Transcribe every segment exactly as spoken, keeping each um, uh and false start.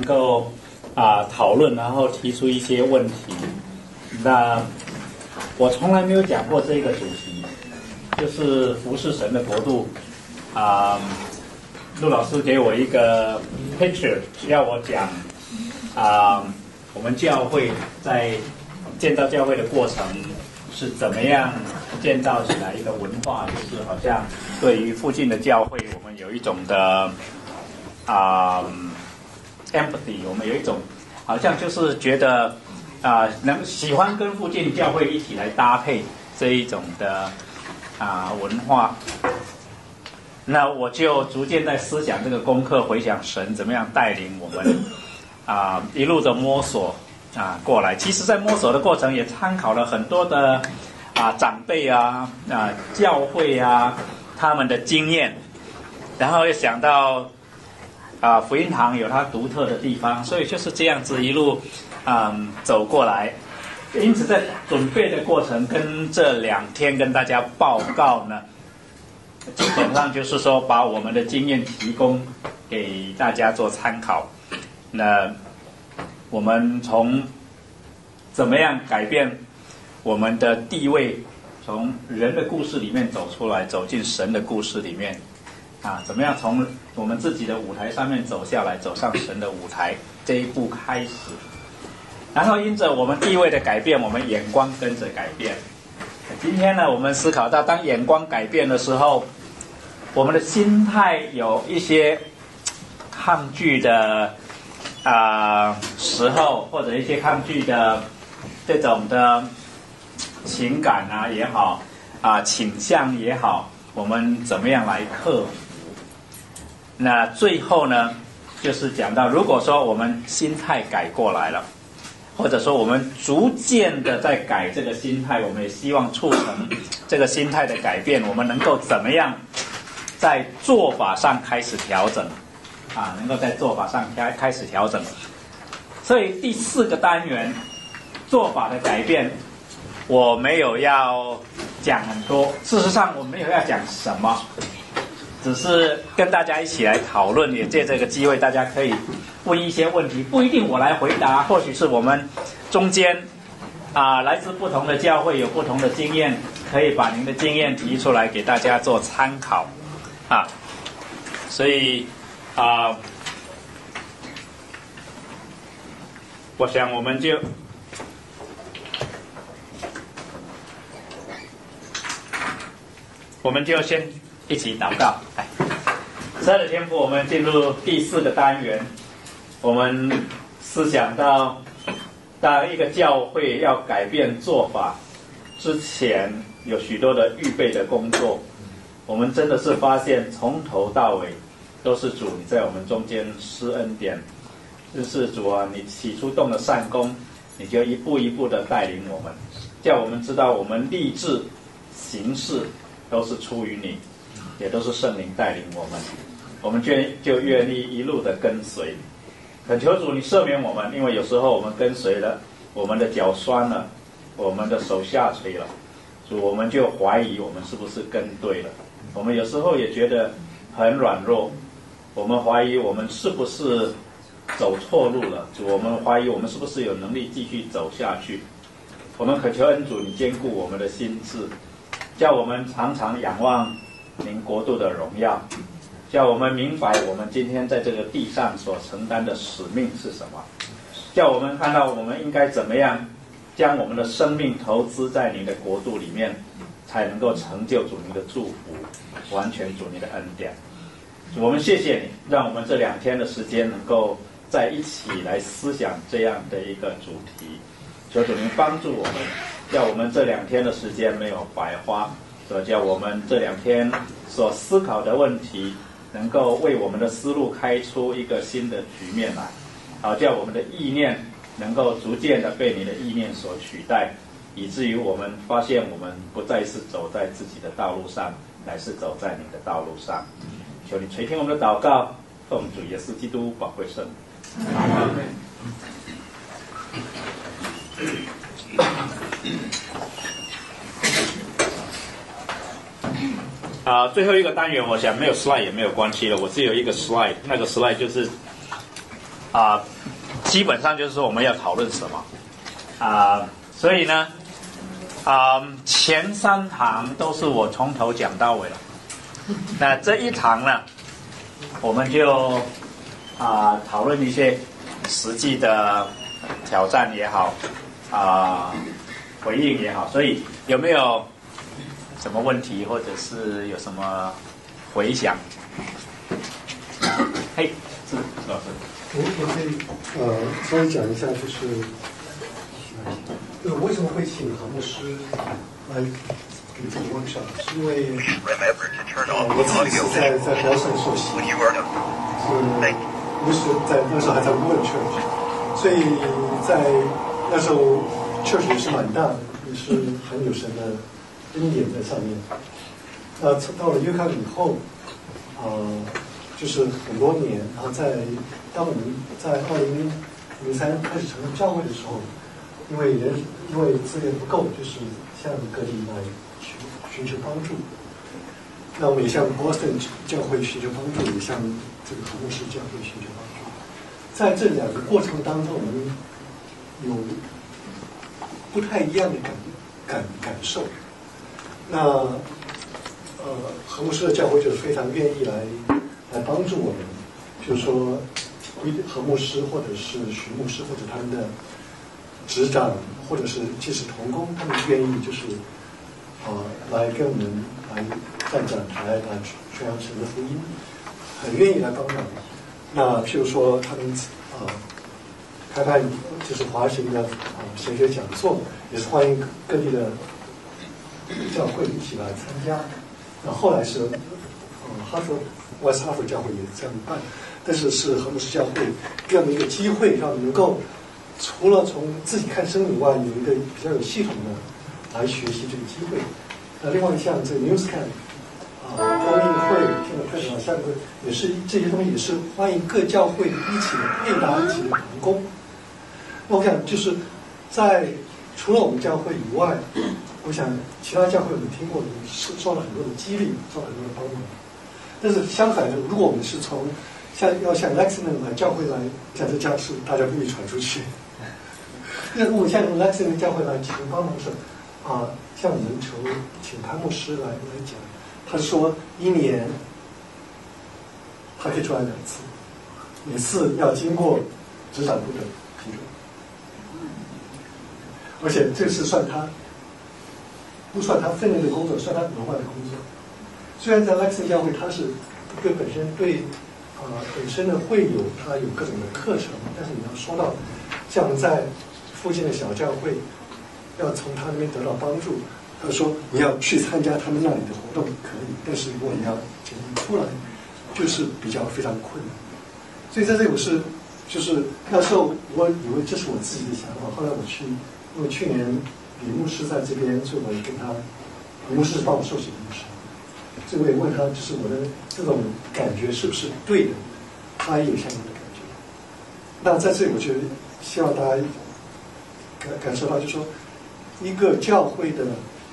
够啊、呃、讨论，然后提出一些问题。那我从来没有讲过这个主题，就是服侍神的国度啊。呃陆老师给我一个 picture， 要我讲啊、呃，我们教会在建造教会的过程是怎么样建造起来一个文化，就是好像对于附近的教会，我们有一种的啊、呃、empathy， 我们有一种好像就是觉得啊、呃、能喜欢跟附近教会一起来搭配这一种的啊、呃、文化。那我就逐渐在思想这个功课，回想神怎么样带领我们啊、呃、一路的摸索啊、呃、过来。其实，在摸索的过程也参考了很多的啊、呃、长辈啊啊、呃、教会啊他们的经验，然后又想到啊、呃、福音堂有它独特的地方，所以就是这样子一路啊、呃、走过来。因此，在准备的过程跟这两天跟大家报告呢。基本上就是说，把我们的经验提供给大家做参考。那我们从怎么样改变我们的地位，从人的故事里面走出来，走进神的故事里面，啊，怎么样从我们自己的舞台上面走下来，走上神的舞台这一步开始。然后因着我们地位的改变，我们眼光跟着改变。今天呢，我们思考到，当眼光改变的时候，我们的心态有一些抗拒的啊、呃、时候，或者一些抗拒的这种的情感啊也好啊、呃、倾向也好，我们怎么样来克服？那最后呢，就是讲到，如果说我们心态改过来了，或者说我们逐渐的在改这个心态，我们也希望促成这个心态的改变，我们能够怎么样在做法上开始调整啊，能够在做法上开开始调整。所以第四个单元做法的改变，我没有要讲很多，事实上我没有要讲什么，只是跟大家一起来讨论，也借这个机会大家可以问一些问题，不一定我来回答，或许是我们中间啊、呃、来自不同的教会有不同的经验，可以把您的经验提出来给大家做参考啊。所以啊、呃，我想我们就我们就先一起祷告。来，亲爱的天父，我们进入第四个单元，我们思想到，当一个教会要改变做法之前，有许多的预备的工作。我们真的是发现，从头到尾都是主你在我们中间施恩典。就是主啊，你起初动了善功，你就一步一步的带领我们，叫我们知道我们立志行事都是出于你，也都是圣灵带领我们。我们愿就愿意一路的跟随。恳求主你赦免我们，因为有时候我们跟随了，我们的脚酸了，我们的手下垂了，主我们就怀疑我们是不是跟对了。我们有时候也觉得很软弱，我们怀疑我们是不是走错路了，主我们怀疑我们是不是有能力继续走下去。我们恳求恩主你坚固我们的心志，叫我们常常仰望您国度的荣耀，叫我们明白我们今天在这个地上所承担的使命是什么，叫我们看到我们应该怎么样将我们的生命投资在您的国度里面，才能够成就主您的祝福，完全主您的恩典。我们谢谢你，让我们这两天的时间能够在一起来思想这样的一个主题。求主您帮助我们，叫我们这两天的时间没有白花，所以叫我们这两天所思考的问题能够为我们的思路开出一个新的局面来，好叫我们的意念能够逐渐的被你的意念所取代，以至于我们发现我们不再是走在自己的道路上，乃是走在你的道路上。求你垂听我们的祷告，奉主耶稣基督宝贵圣名。阿们。啊、呃，最后一个单元，我想没有 slide 也没有关系了，我只有一个 slide， 那个 slide 就是啊、呃， 基本上就是说我们要讨论什么啊、呃，所以呢，啊、呃，前三堂都是我从头讲到尾了。那这一堂呢，我们就啊、呃、讨论一些实际的挑战也好，啊、呃、回应也好。所以有没有什么问题，或者是有什么回想？嘿，是老师。 我我可以呃稍微讲一下，就是就是为什么会请何牧师来给这个 workshop， 是因为呃我自己是在在 Boston 受洗，是牧师在那时候还在 Wood Church， 所以在那时候 church 也是蛮大的，也是很有神的恩典在上面。那到了约翰以后，呃。就是很多年，然后在当我们在二零零三开始成立教会的时候，因为人因为资源不够，就是向各地来寻寻求帮助。那我们也向 Boston 教会寻求帮助，也向这个何牧师教会寻求帮助。在这两个过程当中，我们有不太一样的感感感受。那呃，何牧师的教会就是非常愿意来。来帮助我们，就是说，何牧师或者是徐牧师或者他们的执掌，或者是即使同工，他们愿意就是啊、呃、来跟我们来站讲台来宣扬神的福音，很愿意来帮忙。那譬如说他们啊、呃、开办就是华神的啊、呃、神学讲座，也是欢迎各地的教会一起来参加。那后来是呃哈佛。West 哈佛教会也这样办，但是是何牧师教会给我们一个机会，让我们能够除了从自己看生以外，有一个比较有系统的来学习这个机会。那另外像这个 NewsCamp 啊、公益会、听了快手下个会，也是这些东西也是欢迎各教会一起配搭一起的同工。那我想就是在除了我们教会以外，我想其他教会我们听过的是受了很多的激励，受了很多的帮忙。但是相反的，如果我们是从像要像 Lexington 来教会来，像这教是大家不易传出去。那如果像 Lexington 教会来请帮忙时，啊、呃，像我们求请潘牧师来来讲，他说一年他可以出来两次，每次要经过执掌部的批准，而且这是算他不算他分内的工作，算他额外的工作。虽然在 Lexington 教会，它是对本身对啊、呃、本身的会友，它有各种的课程，但是你要说到像在附近的小教会，要从他那边得到帮助，他说你要去参加他们那里的活动可以，但是如果你要钱出来，就是比较非常困难。所以在这里我是就是那时候我以为这是我自己的想法，后来我去，因为去年李牧师在这边，所以我跟他，李牧师是帮我受洗的牧师。所以我也问他，就是我的这种感觉是不是对的？他也有相同的感觉。那在这里，我就希望大家感感受到，就是说，一个教会的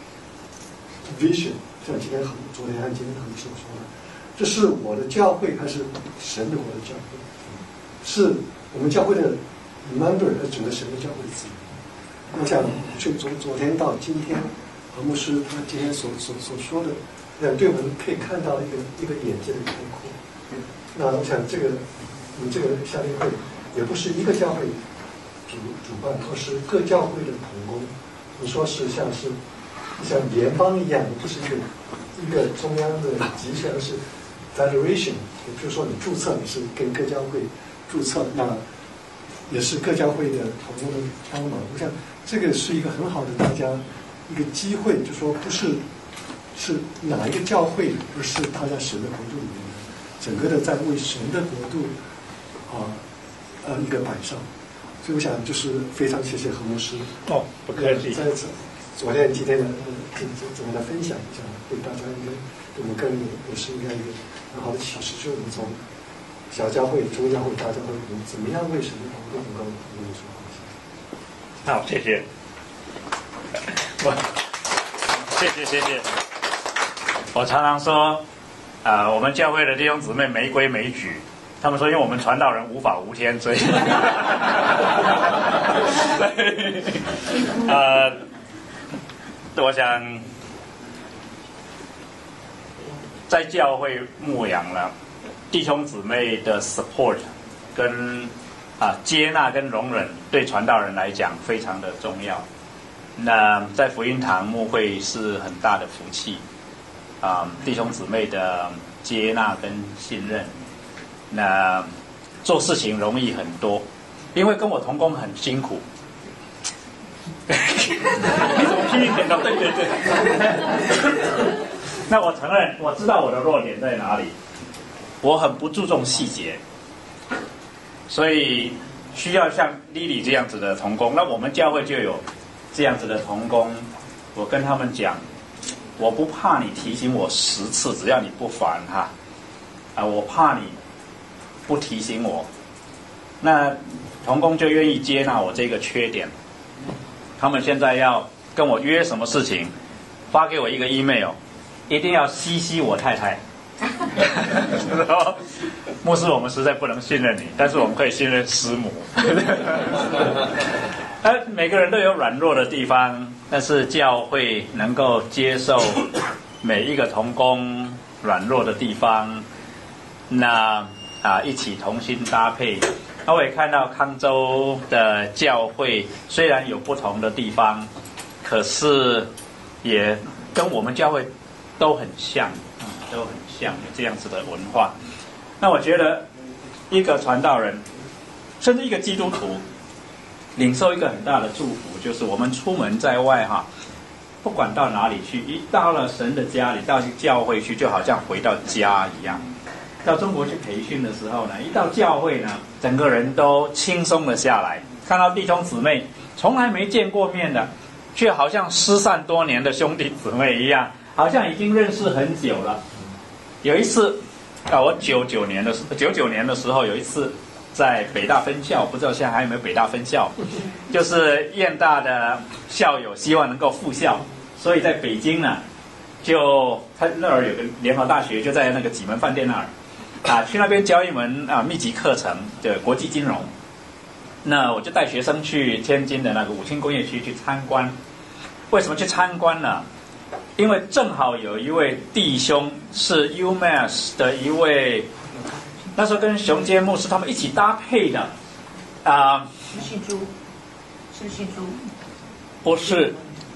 vision， 像今天和昨天和今天和所说的，这是我的教会还是神的我的教会？是我们教会的 member 和整个神的教会的资源。我想，就从昨天到今天，何牧师他今天所所所说的。那对我们可以看到一个一个眼界的开阔。那我想这个我们这个夏令会也不是一个教会主主办，而是各教会的同工。你说是像是像联邦一样，不是一个一个中央的集权，而是 federation。也就是说，你注册你是跟各教会注册，那也是各教会的同工的帮忙。我想这个是一个很好的大家一个机会，就说不是。是哪一个教会，而是大家神的国度里面的，整个的在为神的国度啊呃一个摆上，所以我想就是非常谢谢何牧师哦，不客气， 在此昨天今天的这这怎么来分享一下，对大家应该对我们个人也是应该一个很好的启示，就是我们从小教会、中教会、大教会，我们怎么样为神的国度能够有所贡献。 好，谢谢，我谢谢谢谢。我常常说，啊、呃，我们教会的弟兄姊妹没规没矩， 他们说，因为我们传道人无法无天，所以，所以呃，我想在教会牧养了弟兄姊妹的 support 跟啊接纳跟容忍，对传道人来讲非常的重要。那在福音堂牧会是很大的福气啊，弟兄姊妹的接纳跟信任。那做事情容易很多，因为跟我同工很辛苦。你怎么拼命点头？对对对。那我承认，我知道我的弱点在哪里，我很不注重细节，所以需要像 Lily 这样子的同工。那我们教会就有这样子的同工，我跟他们讲，我不怕你提醒我十次，只要你不烦哈。啊，我怕你不提醒我，那同工就愿意接纳我这个缺点。他们现在要跟我约什么事情，发给我一个 email， 一定要 C C 我太太。牧师，我们实在不能信任你，但是我们可以信任师母。呃，每个人都有软弱的地方，但是教会能够接受每一个同工软弱的地方，那啊，一起同心搭配。那我也看到康州的教会虽然有不同的地方，可是也跟我们教会都很像，嗯、都很像有这样子的文化。那我觉得一个传道人，甚至一个基督徒，领受一个很大的祝福，就是我们出门在外哈，不管到哪里去，一到了神的家里，到教会去，就好像回到家一样。到中国去培训的时候呢，一到教会呢，整个人都轻松了下来。看到弟兄姊妹从来没见过面的，却好像失散多年的兄弟姊妹一样，好像已经认识很久了。有一次啊，我九九年的九九年的时候，有一次在北大分校，不知道现在还有没有北大分校，就是燕大的校友希望能够复校，所以在北京呢，就他那儿有个联合大学，就在那个济门饭店那儿。啊，去那边教一门啊密集课程的国际金融。那我就带学生去天津的那个五轻工业区去参观。为什么去参观呢？因为正好有一位弟兄是 U M A S 的一位，那时候跟熊坚牧师他们一起搭配的啊。是姓朱？是姓朱？不是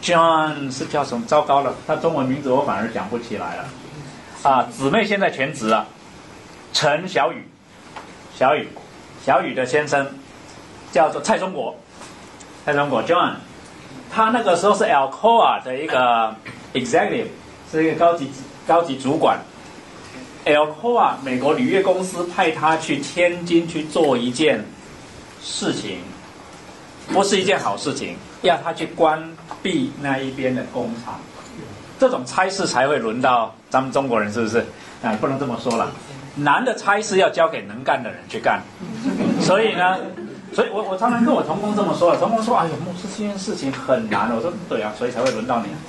，John 是叫什么？糟糕了，他中文名字我反而讲不起来了。啊，姊妹现在全职了。陈小雨，小雨，小雨的先生叫做蔡中国，蔡中国 John， 他那个时候是 Alcoa 的一个 executive， 是一个高级高级主管。Alcoa 美国铝业公司派他去天津去做一件事情，不是一件好事情，要他去关闭那一边的工厂。这种差事才会轮到咱们中国人，是不是？啊，不能这么说了。难的差事要交给能干的人去干，所以呢，所以我我常常跟我同工这么说了，同工说：“哎呦，牧师这件事情很难。”我说：“对啊，所以才会轮到你。”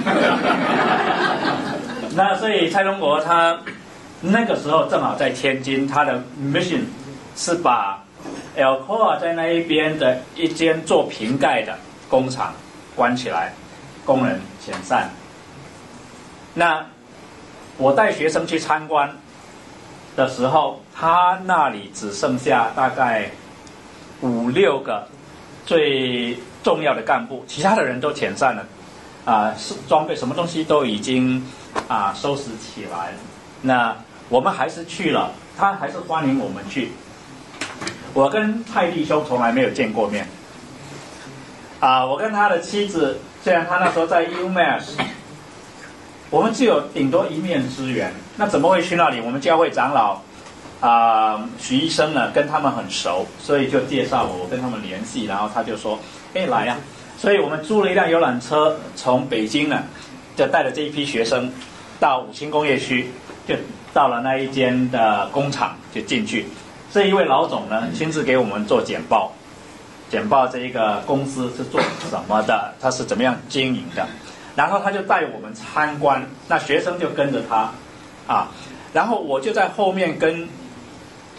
那所以蔡中国他那个时候正好在天津，他的 mission 是把 Alcoa 在那一边的一间做瓶盖的工厂关起来，工人遣散。那我带学生去参观的时候，他那里只剩下大概五六个最重要的干部，其他的人都遣散了，啊、呃，装备什么东西都已经啊、呃、收拾起来。那我们还是去了，他还是欢迎我们去。我跟蔡弟兄从来没有见过面，啊、呃，我跟他的妻子，虽然他那时候在 U M A S。我们只有顶多一面之缘，那怎么会去那里？我们教会长老啊、呃、许医生呢跟他们很熟，所以就介绍我，我跟他们联系，然后他就说：“哎，来呀、啊！”所以我们租了一辆游览车，从北京呢就带着这一批学生到五轻工业区，就到了那一间的工厂就进去。这一位老总呢亲自给我们做简报，简报这一个公司是做什么的，他是怎么样经营的。然后他就带我们参观，那学生就跟着他，啊，然后我就在后面跟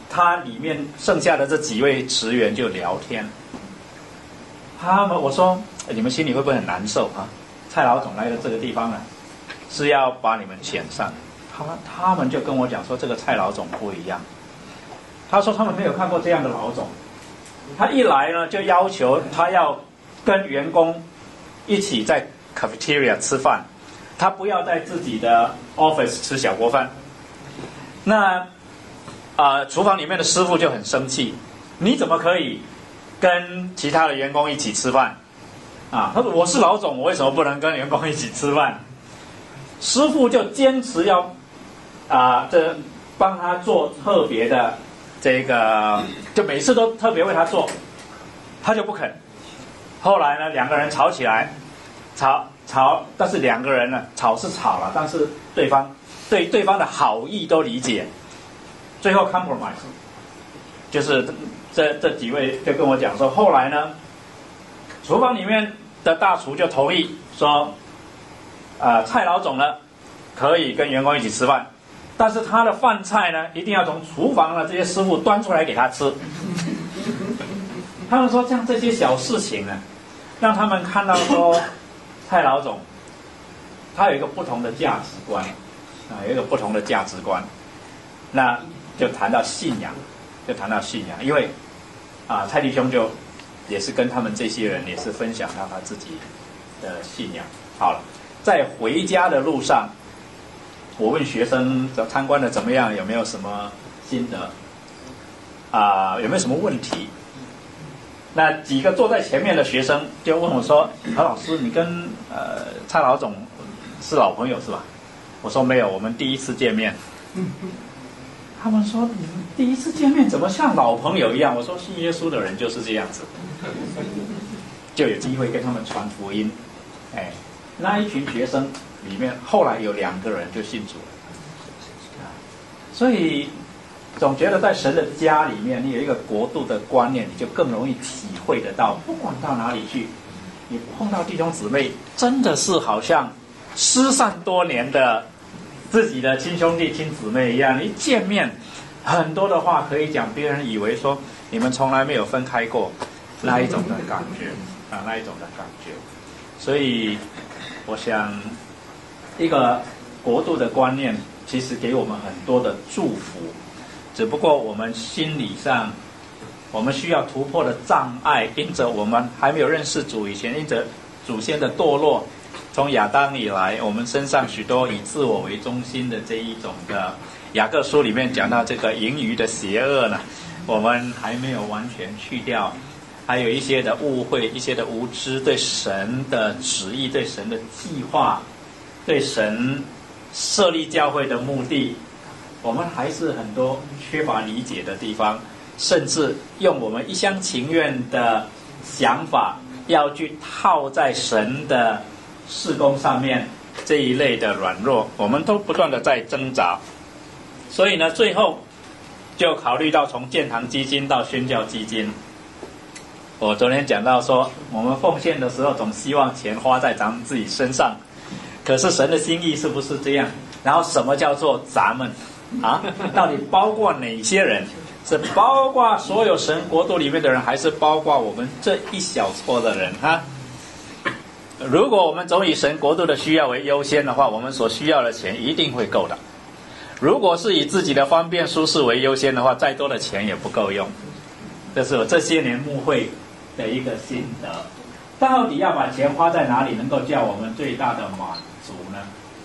他里面剩下的这几位职员就聊天。他们我说你们心里会不会很难受啊？蔡老总来的这个地方呢，是要把你们遣散。他他们就跟我讲说，这个蔡老总不一样。他说他们没有看过这样的老总。他一来呢，就要求他要跟员工一起在 cafeteria 吃饭，他不要在自己的 office 吃小锅饭。那啊、呃，厨房里面的师傅就很生气，你怎么可以跟其他的员工一起吃饭？啊，他说我是老总，我为什么不能跟员工一起吃饭？师傅就坚持要啊、呃，这帮他做特别的这个，就每次都特别为他做，他就不肯。后来呢，两个人吵起来，吵吵，但是两个人呢，吵是吵了，但是对方对对方的好意都理解，最后 compromise， 就是这这几位就跟我讲说，后来呢，厨房里面的大厨就同意说，呃，蔡老总呢可以跟员工一起吃饭，但是他的饭菜呢一定要从厨房的这些师傅端出来给他吃。他们说像这些小事情呢，让他们看到说蔡老总他有一个不同的价值观啊，有一个不同的价值观。那就谈到信仰，就谈到信仰，因为啊，蔡弟兄就也是跟他们这些人也是分享到他自己的信仰。好了，在回家的路上，我问学生参观的怎么样，有没有什么心得啊、呃？有没有什么问题？那几个坐在前面的学生就问我说：“何老师，你跟呃蔡老总是老朋友是吧？”我说没有，我们第一次见面。他们说：“你们第一次见面怎么像老朋友一样？”我说：“信耶稣的人就是这样子。”就有机会跟他们传福音。哎，那一群学生里面，后来有两个人就信主了。所以总觉得在神的家里面，你有一个国度的观念，你就更容易体会得到。不管到哪里去，你碰到弟兄姊妹，真的是好像失散多年的自己的亲兄弟亲姊妹一样，一见面很多的话可以讲，别人以为说你们从来没有分开过，那一种的感觉啊，那一种的感觉。所以我想一个国度的观念其实给我们很多的祝福，只不过我们心理上我们需要突破的障碍，因着我们还没有认识主以前，因着祖先的堕落，从亚当以来，我们身上许多以自我为中心的这一种的，雅各书里面讲到这个盈余的邪恶呢，我们还没有完全去掉，还有一些的误会，一些的无知，对神的旨意，对神的计划，对神设立教会的目的，我们还是很多缺乏理解的地方，甚至用我们一厢情愿的想法要去套在神的事工上面，这一类的软弱，我们都不断的在挣扎。所以呢，最后就考虑到从建堂基金到宣教基金。我昨天讲到说，我们奉献的时候总希望钱花在咱们自己身上，可是神的心意是不是这样？然后什么叫做咱们啊？到底包括哪些人？是包括所有神国度里面的人，还是包括我们这一小撮的人啊？如果我们总以神国度的需要为优先的话，我们所需要的钱一定会够的。如果是以自己的方便舒适为优先的话，再多的钱也不够用。这是我这些年牧会的一个心得。到底要把钱花在哪里，能够叫我们最大的满足呢？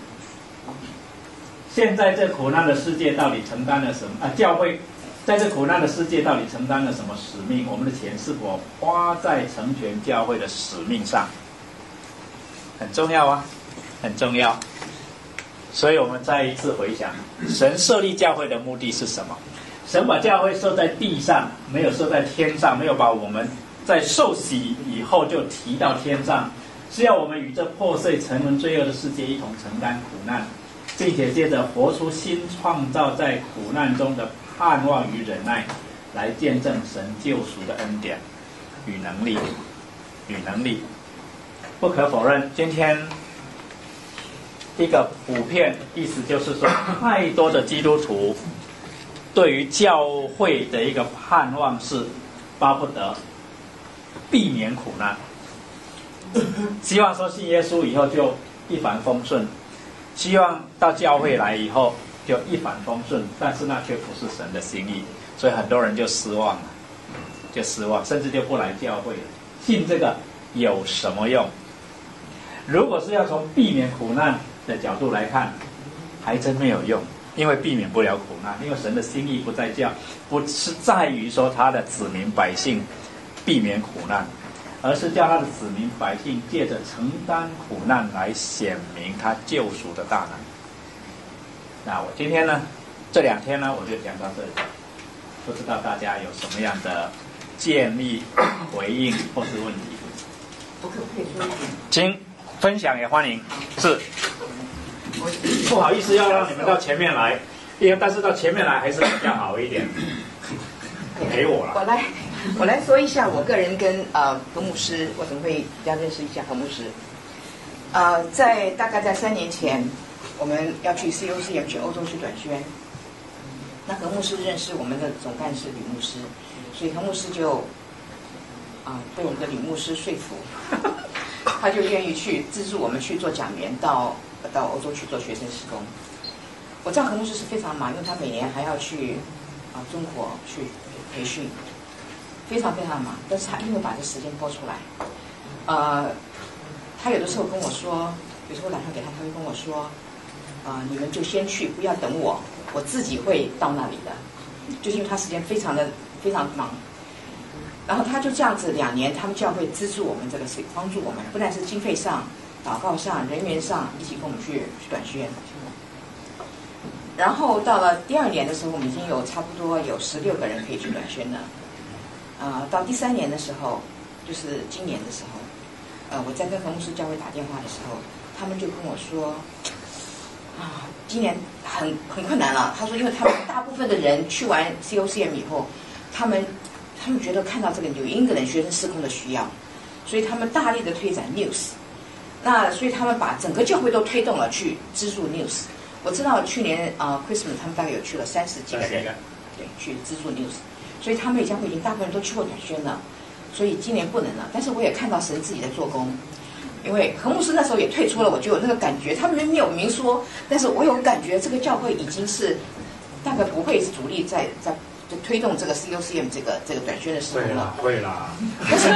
现在这苦难的世界到底承担了什么？啊，教会在这苦难的世界到底承担了什么使命？我们的钱是否花在成全教会的使命上？很重要啊，很重要。所以我们再一次回想，神设立教会的目的是什么？神把教会设在地上，没有设在天上，没有把我们在受洗以后就提到天上，是要我们与这破碎沉沦罪恶的世界一同承担苦难，并且接着活出新创造在苦难中的盼望与忍耐，来见证神救赎的恩典与能力与能力。不可否认，今天一个普遍意思就是说，太多的基督徒对于教会的一个盼望是巴不得避免苦难，希望说信耶稣以后就一帆风顺，希望到教会来以后就一帆风顺，但是那却不是神的心意，所以很多人就失望了，就失望，甚至就不来教会了。信这个有什么用？如果是要从避免苦难的角度来看，还真没有用，因为避免不了苦难，因为神的心意不在叫，不是在于说他的子民百姓避免苦难，而是叫他的子民百姓借着承担苦难来显明他救赎的大能。那我今天呢，这两天呢，我就讲到这里，不知道大家有什么样的建议、回应或是问题？ 我可不可以说一点？ 请分享也欢迎。是，不好意思要让你们到前面来，因为但是到前面来还是比较好一点。陪我了。 我来，我来说一下我个人跟呃何牧师为什么会比较认识一下何牧师。呃，在大概在三年前，我们要去 C O C M 去欧洲去短宣。那何牧师认识我们的总干事吕牧师，所以何牧师就啊、呃、被我们的吕牧师说服，他就愿意去资助我们去做讲员到到欧洲去做学生事工。我知道何牧师是非常忙，因为他每年还要去啊、呃、中国去培训，非常非常忙，但是他一定会把这时间拨出来。呃，他有的时候跟我说，有时候打电话给他，他会跟我说，啊、呃，你们就先去，不要等我，我自己会到那里的。就是因为他时间非常的非常忙，然后他就这样子两年，他们教会资助我们这个事，帮助我们，不但是经费上、祷告上、人员上，一起跟我们去去短宣。然后到了第二年的时候，我们已经有差不多有十六个人可以去短宣了。呃，到第三年的时候，就是今年的时候，呃，我在跟何牧师教会打电话的时候，他们就跟我说，啊，今年很很困难了。他说，因为他们大部分的人去完 C O C M 以后，他们他们觉得看到这个纽英格兰学生事工的需要，所以他们大力的推展 News。那所以他们把整个教会都推动了去资助 News。我知道去年啊、呃、，Christmas 他们大概有去了三十几个人，对，去资助 News， 所以他们也将会已经大部分人都去过短宣了，所以今年不能了。但是我也看到神自己在做工，因为何牧师那时候也退出了，我就有那个感觉，他们没有明说，但是我有感觉这个教会已经是大概不会是主力在在就推动这个 C O C M 这个这个短宣的事工了。 会啦， 但是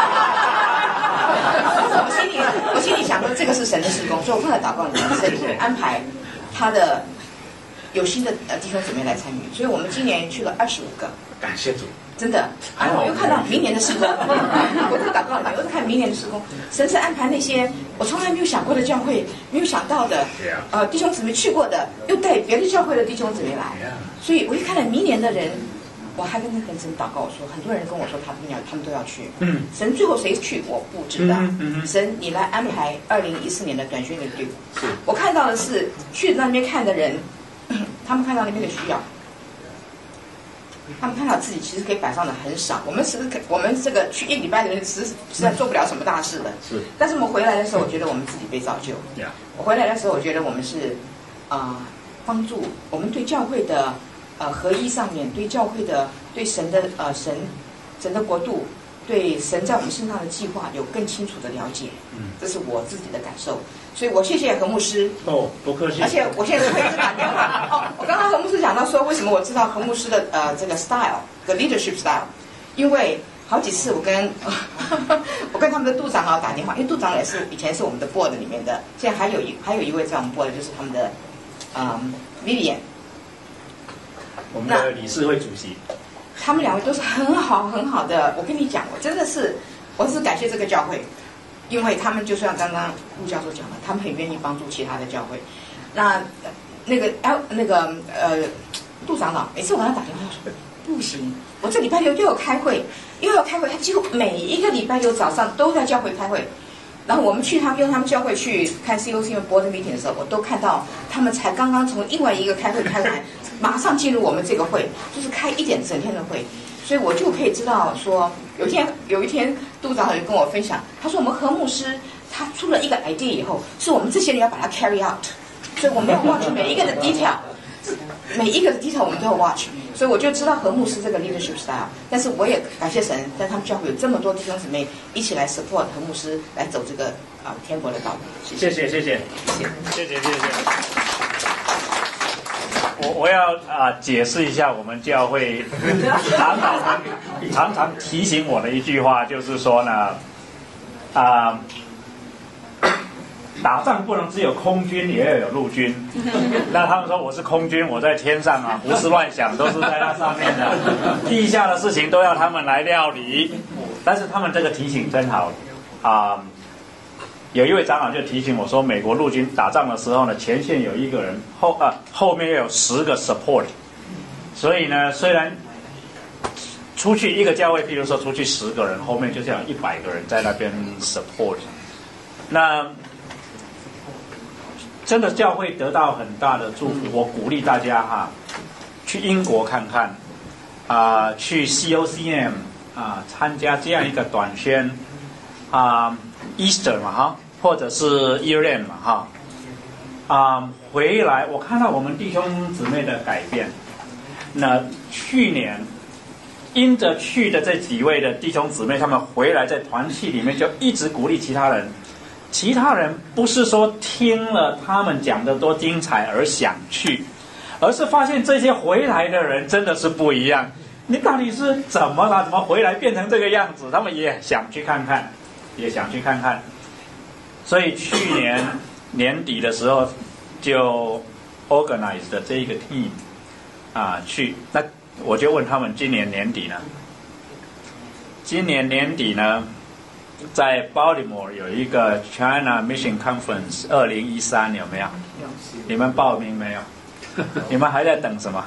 我心里我心里想说，这个是神的事工，所以我放在祷告里面，神会安排他的有新的呃弟兄姊妹来参与，所以我们今年去了二十五个， 感谢主， 真的。然后我又看到明年的事工，我在祷告里面，我在看明年的事工，神是安排那些我从来没有想过的教会，没有想到的，呃弟兄姊妹去过的，又带别的教会的弟兄姊妹来，所以我一看到明年的人，我还跟那个神祷告，我说很多人跟我说他们要，他们都要去，嗯，神最后谁去我不知道，嗯嗯、神你来安排二零一四年的短宣的队伍，我看到的是去那边看的人。他们看到那边的需要，他们看到自己其实可以摆上的很少。我们是我们这个去一礼拜的人实实在做不了什么大事的。是。但是我们回来的时候，我觉得我们自己被造就。Yeah. 我回来的时候，我觉得我们是啊、呃，帮助我们对教会的呃合一上面，对教会的对神的呃神神的国度，对神在我们身上的计划有更清楚的了解。嗯，这是我自己的感受。所以我谢谢何牧师哦，不客气。 而且我现在可以打电话哦。我刚刚何牧师讲到说，为什么我知道何牧师的呃这个 style 的 leadership style， 因为好几次我跟我跟他们的督长啊打电话，因为督长也是以前是我们的 board 里面的，现在还有一还有一位在我们 board 就是他们的嗯 Vivian， 我们的理事会主席。 他们两位都是很好很好的，我跟你讲，我真的是我是感谢这个教会。因为他们就像刚刚陆教授讲的，他们很愿意帮助其他的教会。那那个 L 那个呃杜长老，每次我跟他打电话说不行，我这礼拜六又有开会，又要开会，他几乎每一个礼拜六早上都在教会开会。然后我们去他们用他们教会去看 C O C M board meeting 的时候，我都看到他们才刚刚从另外一个开会开完，马上进入我们这个会，就是开一点整天的会。所以我就可以知道说，有一天有一天督长就跟我分享，他说我们何牧师他出了一个 idea 以后，是我们这些人要把它 carry out， 所以我们要忘记每一个的 detail。 每一个 detail 我们都有 watch， 所以我就知道何牧师这个 leadership style。但是我也感谢神，在他们教会有这么多弟兄姊妹一起来 support 何牧师来走这个啊天国的道路。 谢谢谢谢谢谢谢谢谢。我我要啊解释一下，我们教会长老们常常提醒我的一句话，就是说呢，啊。打仗不能只有空军，也要有陆军。那他们说我是空军，我在天上啊，胡思乱想都是在那上面的，地下的事情都要他们来料理。但是他们这个提醒真好啊！有一位长老就提醒我说，美国陆军打仗的时候呢，前线有一个人，后啊后面有十个 support， 所以呢，虽然出去一个教会，譬如说出去十个人，后面就是有一百个人在那边 support。那真的教会得到很大的祝福，我鼓励大家哈，去英国看看，啊、呃，去 C O C M 啊、呃、参加这样一个短宣啊、呃、，Easter 嘛哈，或者是 Year End 嘛哈，啊、呃、回来我看到我们弟兄姊妹的改变。那去年因着去的这几位的弟兄姊妹，他们回来在团契里面就一直鼓励其他人。其他人不是说听了他们讲的多精彩而想去，而是发现这些回来的人真的是不一样。你到底是怎么了？怎么回来变成这个样子？他们也想去看看，也想去看看。所以去年年底的时候就 organize 的这一个 team 啊去，那我就问他们今年年底呢？今年年底呢？在 Baltimore 有一个 China Mission Conference 二零一三，有没有？你们报名没有？你们还在等什么？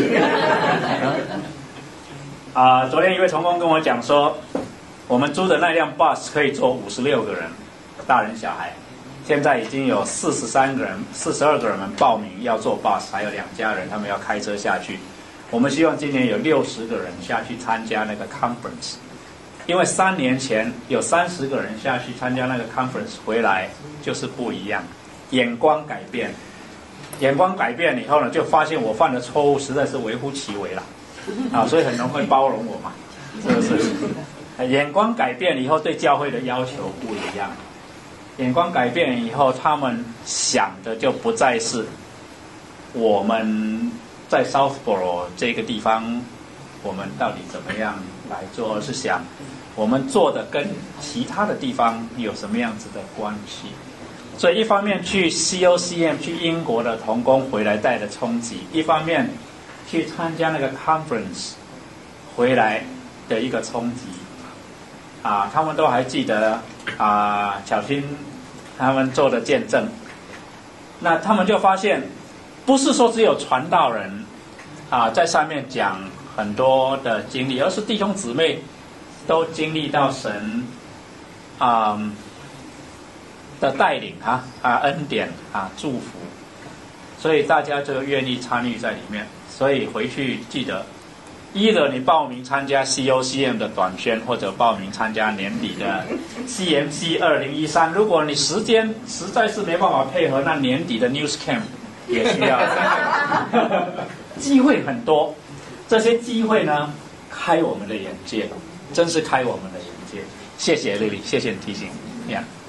啊、呃，昨天一位同工跟我讲说，我们租的那辆 bus 可以坐五十六个人，大人小孩。现在已经有四十三个人、四十二个人报名要坐 bus， 还有两家人他们要开车下去。我们希望今年有六十个人下去参加那个 conference。因为三年前有三十个人下去参加那个 conference 回来就是不一样，眼光改变，眼光改变以后呢，就发现我犯的错误实在是微乎其微了，啊，所以很容易包容我嘛，是不是？眼光改变以后，对教会的要求不一样，眼光改变以后，他们想的就不再是我们在 Southborough 这个地方，我们到底怎么样来做，而是想。我们做的跟其他的地方有什么样子的关系？所以一方面去 C O C M 去英国的同工回来带的冲击，一方面去参加那个 conference 回来的一个冲击。啊，他们都还记得啊，巧听他们做的见证。那他们就发现，不是说只有传道人啊在上面讲很多的经历，而是弟兄姊妹。都经历到神啊、嗯、的带领啊啊恩典啊祝福，所以大家就愿意参与在里面。所以回去记得，一的你报名参加 C O C M 的短宣，或者报名参加年底的 C M C 二零一三。如果你时间实在是没办法配合，那年底的 News Camp 也需要。机会很多，这些机会呢，开我们的眼界。真是开我们的眼界，谢谢丽丽，谢谢你提醒。呀、yeah.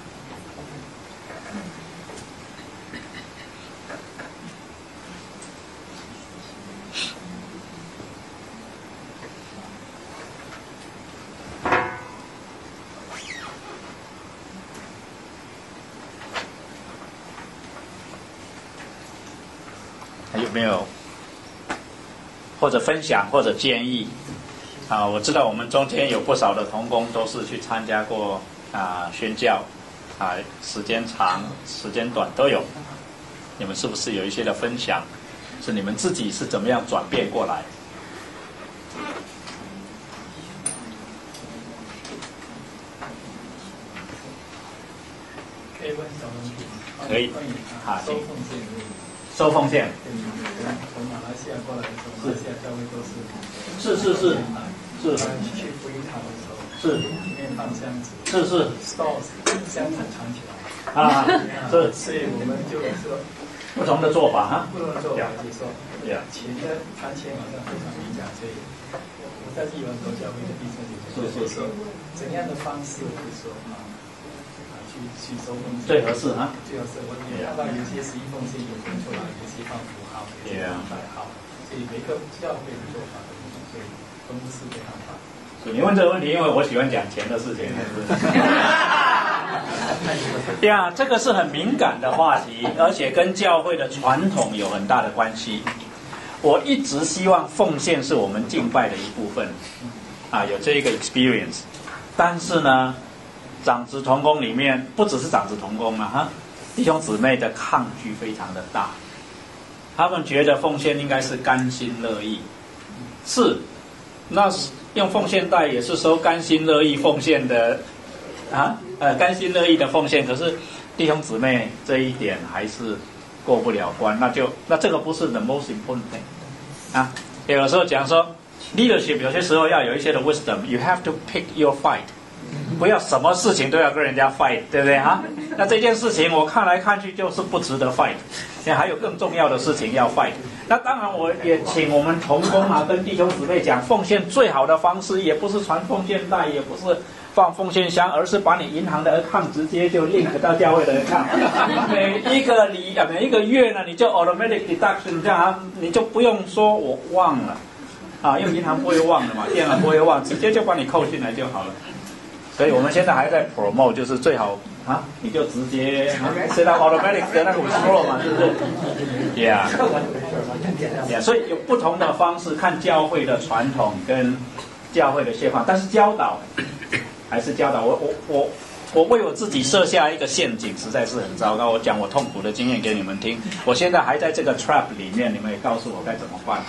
还有没有或者分享或者建议？啊，我知道我们中间有不少的同工都是去参加过啊宣教，啊时间长时间短都有。你们是不是有一些的分享，是你们自己是怎么样转变过来？ 可以问小问题吗？ 可以。啊， 收奉献。 收奉献。 从马来西亚过来的时候，马来西亚教会都是。 是是是。是去福音堂的时候， 是里面放箱子， 是是 ，stores 箱子藏起来啊，是， 所以我们就说不同的做法哈。 不同的做法就是说， Yeah. 钱的谈钱好像非常敏感，所以我在地方做教会的弟兄姐妹，就是说怎样的方式，就是说啊啊去去收奉献最合适哈。 最合适。我看到有些十一奉献有分出来，有些放符号，有些放代号，所以每个教会的做法不同，所以分不是非常好。 你问这个问题，因为我喜欢讲钱的事情。对啊，这个是很敏感的话题，而且跟教会的传统有很大的关系。我一直希望奉献是我们敬拜的一部分，啊，有这一个 experience。但是呢，长子同工里面不只是长子同工了哈，弟兄姊妹的抗拒非常的大，他们觉得奉献应该是甘心乐意，是，那用奉献袋也是收甘心乐意奉献的，啊，呃，甘心乐意的奉献，可是弟兄姊妹这一点还是过不了关，那就那这个不是 the most important thing 啊。有时候讲说 leadership 有些时候要有一些的 wisdom，you have to pick your fight， 不要什么事情都要跟人家 fight， 对不对啊？那这件事情我看来看去就是不值得 fight， 现在还有更重要的事情要 fight。那当然我也请我们同工啊跟弟兄姊妹讲，奉献最好的方式也不是传奉献袋，也不是放奉献箱，而是把你银行的 account 直接就 link 到教会的 account， 每一个礼啊每一个月呢，你就 automatic deduction 这样啊，你就不用说我忘了啊，因为银行不会忘的嘛，电脑不会忘，直接就把你扣进来就好了。所以我们现在还在 promote， 就是最好啊，你就直接set up automatic 的那个 withdraw 嘛，是不是 ？Yeah， yeah， 所以有不同的方式看教会的传统跟教会的现况，但是教导还是教导。我我我我为我自己设下一个陷阱，实在是很糟糕。我讲我痛苦的经验给你们听，我现在还在这个 trap 里面，你们也告诉我该怎么办。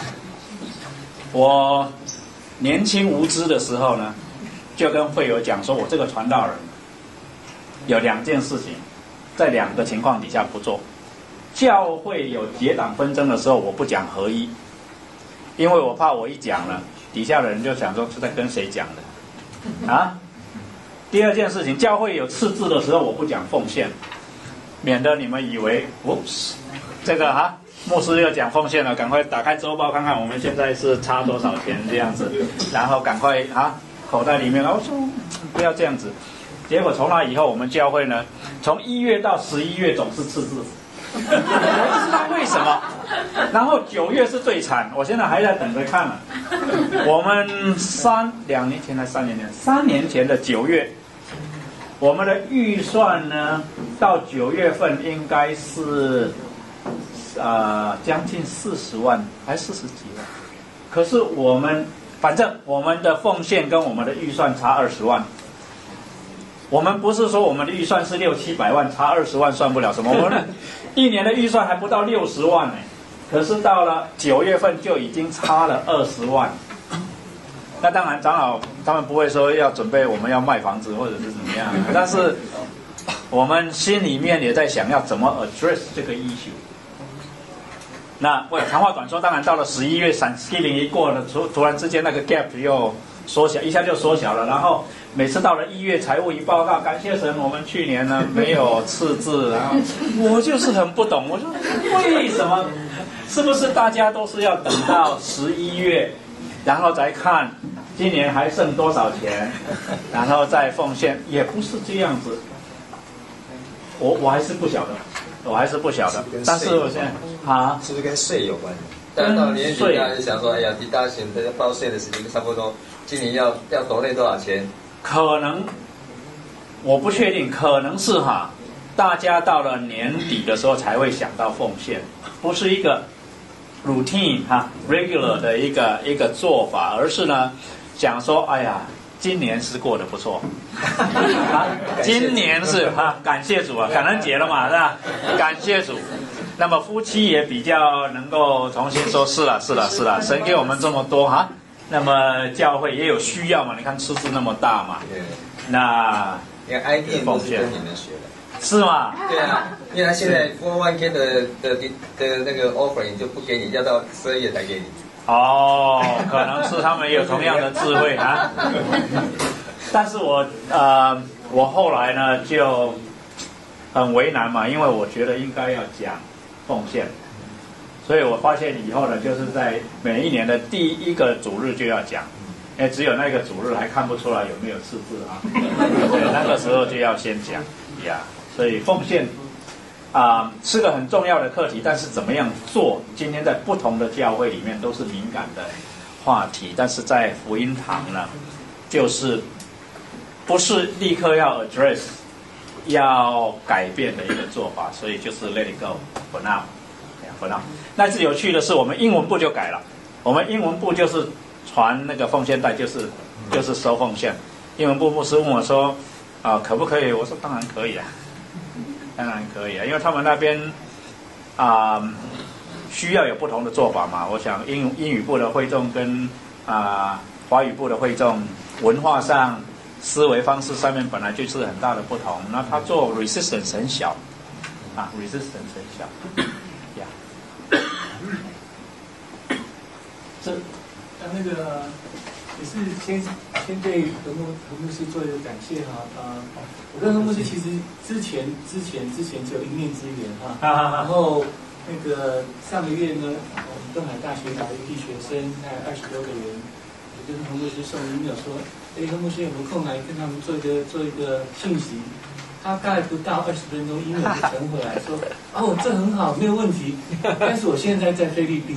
我年轻无知的时候呢，就跟会友讲说，我这个传道人有两件事情，在两个情况底下不做。教会有结党纷争的时候，我不讲合一，因为我怕我一讲了，底下的人就想说是在跟谁讲的啊。第二件事情，教会有赤字的时候，我不讲奉献，免得你们以为，哦，这个哈、啊，牧师又讲奉献了，赶快打开周报看看我们现在是差多少钱这样子，然后赶快啊，口袋里面，然后说不要这样子。结果从那以后，我们教会呢，从一月到十一月总是赤字，我不知道为什么。然后九月是最惨，我现在还在等着看呢。我们三两年前还三年前，三年前的九月，我们的预算呢，到九月份应该是呃将近四十万，还四十几万。可是我们反正我们的奉献跟我们的预算差二十万。我们不是说我们的预算是六七百万，差二十万算不了什么。我们一年的预算还不到六十万呢，可是到了九月份就已经差了二十万。那当然，长老他们不会说要准备我们要卖房子或者是怎么样，但是我们心里面也在想要怎么 address 这个 issue。那为长话短说，当然到了十一月 Thanksgiving 一过了，突突然之间那个 gap 又缩小，一下就缩小了，然后每次到了一月财务一报告，感谢神，我们去年呢没有赤字，然后我就是很不懂，我说为什么？是不是大家都是要等到十一月，然后再看今年还剩多少钱，然后再奉献？也不是这样子，我我还是不晓得，我还是不晓得。但是我现在啊， 是不是跟税有关？但到年底大家就想说，哎呀，离大选的报税的时间差不多，今年要要抖内多少钱？ 可能我不确定，可能是哈，大家到了年底的时候才会想到奉献，不是一个 routine 哈 regular 的一个一个做法，而是呢想说，哎呀，今年是过得不错，啊，今年是哈，感谢主啊，感恩节了嘛，是吧？感谢主。那么夫妻也比较能够重新说，是了，是了，是了，神给我们这么多哈。那么教会也有需要嘛？你看赤字那么大嘛，那因为 I D 都是跟你们学的， 是吗？ 对啊，因为他现在 four one K 的的的那个 offering 就不给你，要到十二月才给你。 哦，可能是他们也有同样的智慧啊。但是我呃，我后来呢就很为难嘛，因为我觉得应该要讲， 奉献。所以我发现以后呢，就是在每一年的第一个主日就要讲，因为只有那个主日还看不出来有没有赤字啊，所以那个时候就要先讲呀。所以奉献啊、呃、是个很重要的课题，但是怎么样做，今天在不同的教会里面都是敏感的话题，但是在福音堂呢，就是不是立刻要 address 要改变的一个做法，所以就是 let it go for now。那次有趣的是，我们英文部就改了。我们英文部就是传那个奉献袋，就是就是收奉献。英文部牧师问我说：“啊、呃，可不可以？”我说：“当然可以啊，当然可以啊，因为他们那边啊、呃、需要有不同的做法嘛。我想英英语部的会众跟啊、呃、华语部的会众文化上、思维方式上面本来就是很大的不同。那他做 resistance 很小啊 ，resistance 很小。” 这，那那个也是先先对何牧何牧师做一个感谢哈啊、呃，我跟何牧师其实之前之前之前只有一面之缘哈，然后那个上个月呢，我们东海大学来了一批学生，大概二十多个人，我跟何牧师送 email 说，哎，何牧师有没有空来跟他们做一个做一个讯息？他大概不到二十分钟，英文就传回来说：“哦，这很好，没有问题。但是我现在在菲律宾，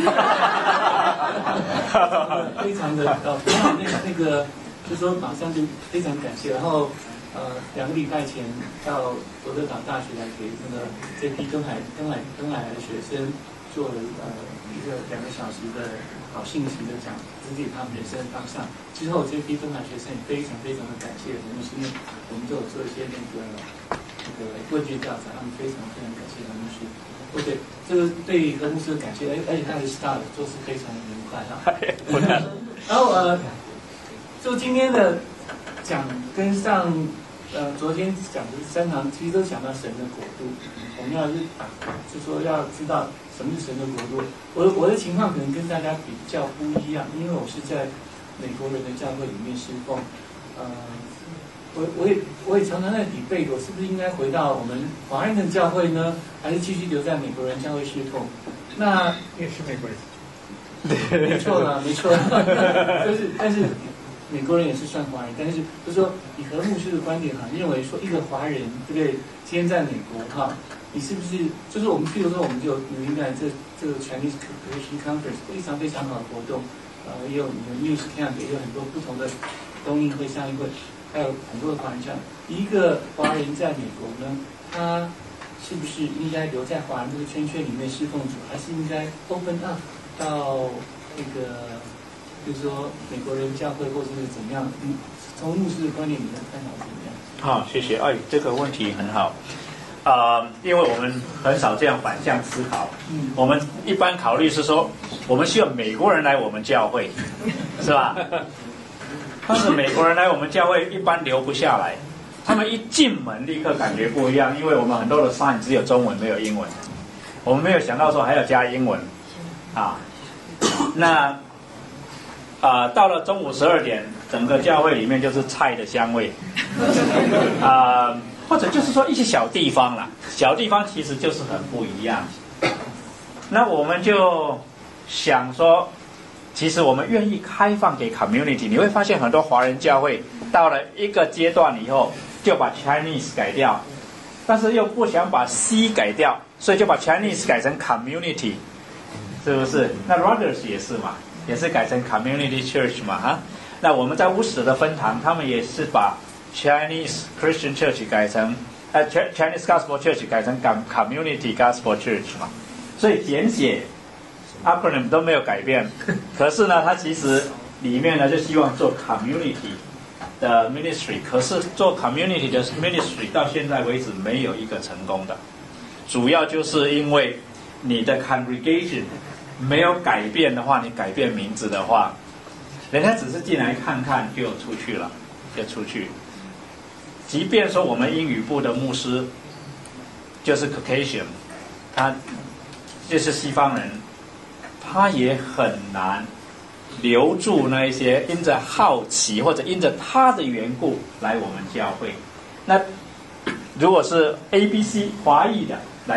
非常的呃，那个那个，就说马上就非常感谢。然后呃，两个礼拜前到佛德岛大学来给那个这批东海东海东海来的学生做了呃一个两个小时的好信息的讲，指给他们人生方向。之后这批东海学生也非常非常的感谢我们，因为我们都有做一些那个那个问卷调查，他们非常非常感谢何牧师。OK， 这个对何牧师的感谢，而且他的 start 做事非常的明快哈。然后呃，就今天的讲跟上呃昨天讲的三堂，其实都讲到神的国度。我们要是就说要知道什么是神的国度。我我的情况可能跟大家比较不一样，因为我是在美国人的教会里面侍奉，呃，我我也我也常常在比备，我是不是应该回到我们华人的教会呢，还是继续留在美国人教会侍奉？那也是美国人， 没错啦，没错，就是但是美国人也是算华人，但是就是说以何牧师的观点哈，认为说一个华人对不对？今天在美国哈，你是不是就是我们譬如说我们就纽英兰这这个 Chinese Christian Conference 非常非常好的活动。呃，也有你的 news camp， 也有很多不同的冬映会、夏映会，还有很多的华人教。一个华人在美国呢，他是不是应该留在华人这个圈圈里面侍奉主，还是应该 open up 到那个，比如说美国人教会，或者是怎么样？嗯，从牧师的观点，你的看法怎么样？ 好，谢谢。哎，这个问题很好。啊、呃，因为我们很少这样反向思考。嗯，我们一般考虑是说，我们需要美国人来我们教会，是吧？但是美国人来我们教会一般留不下来，他们一进门立刻感觉不一样，因为我们很多的 sign 只有中文没有英文，我们没有想到说还要加英文啊。那啊、呃，到了中午十二点，整个教会里面就是菜的香味啊。呃或者就是说一些小地方啦，小地方其实就是很不一样。那我们就想说，其实我们愿意开放给 community。你会发现很多华人教会到了一个阶段以后，就把 Chinese 改掉，但是又不想把 C 改掉，所以就把 Chinese 改成 community， 是不是？那 Rogers 也是嘛，也是改成 community church 嘛，哈。那我们在乌石的分堂，他们也是把Chinese Christian Church 改成呃 Chinese Gospel Church 改成 Community Gospel Church 嘛，所以简写 acronym 都没有改变，可是呢，它其实里面呢就希望做 community 的 ministry， 可是做 community 的 ministry 到现在为止没有一个成功的，主要就是因为你的 congregation 没有改变的话，你改变名字的话，人家只是进来看看就出去了，就出去。即便说我们英语部的牧师就是 Caucasian， 他就是西方人，他也很难留住那一些因着好奇或者因着他的缘故来我们教会。那如果是 A B C 华裔的来做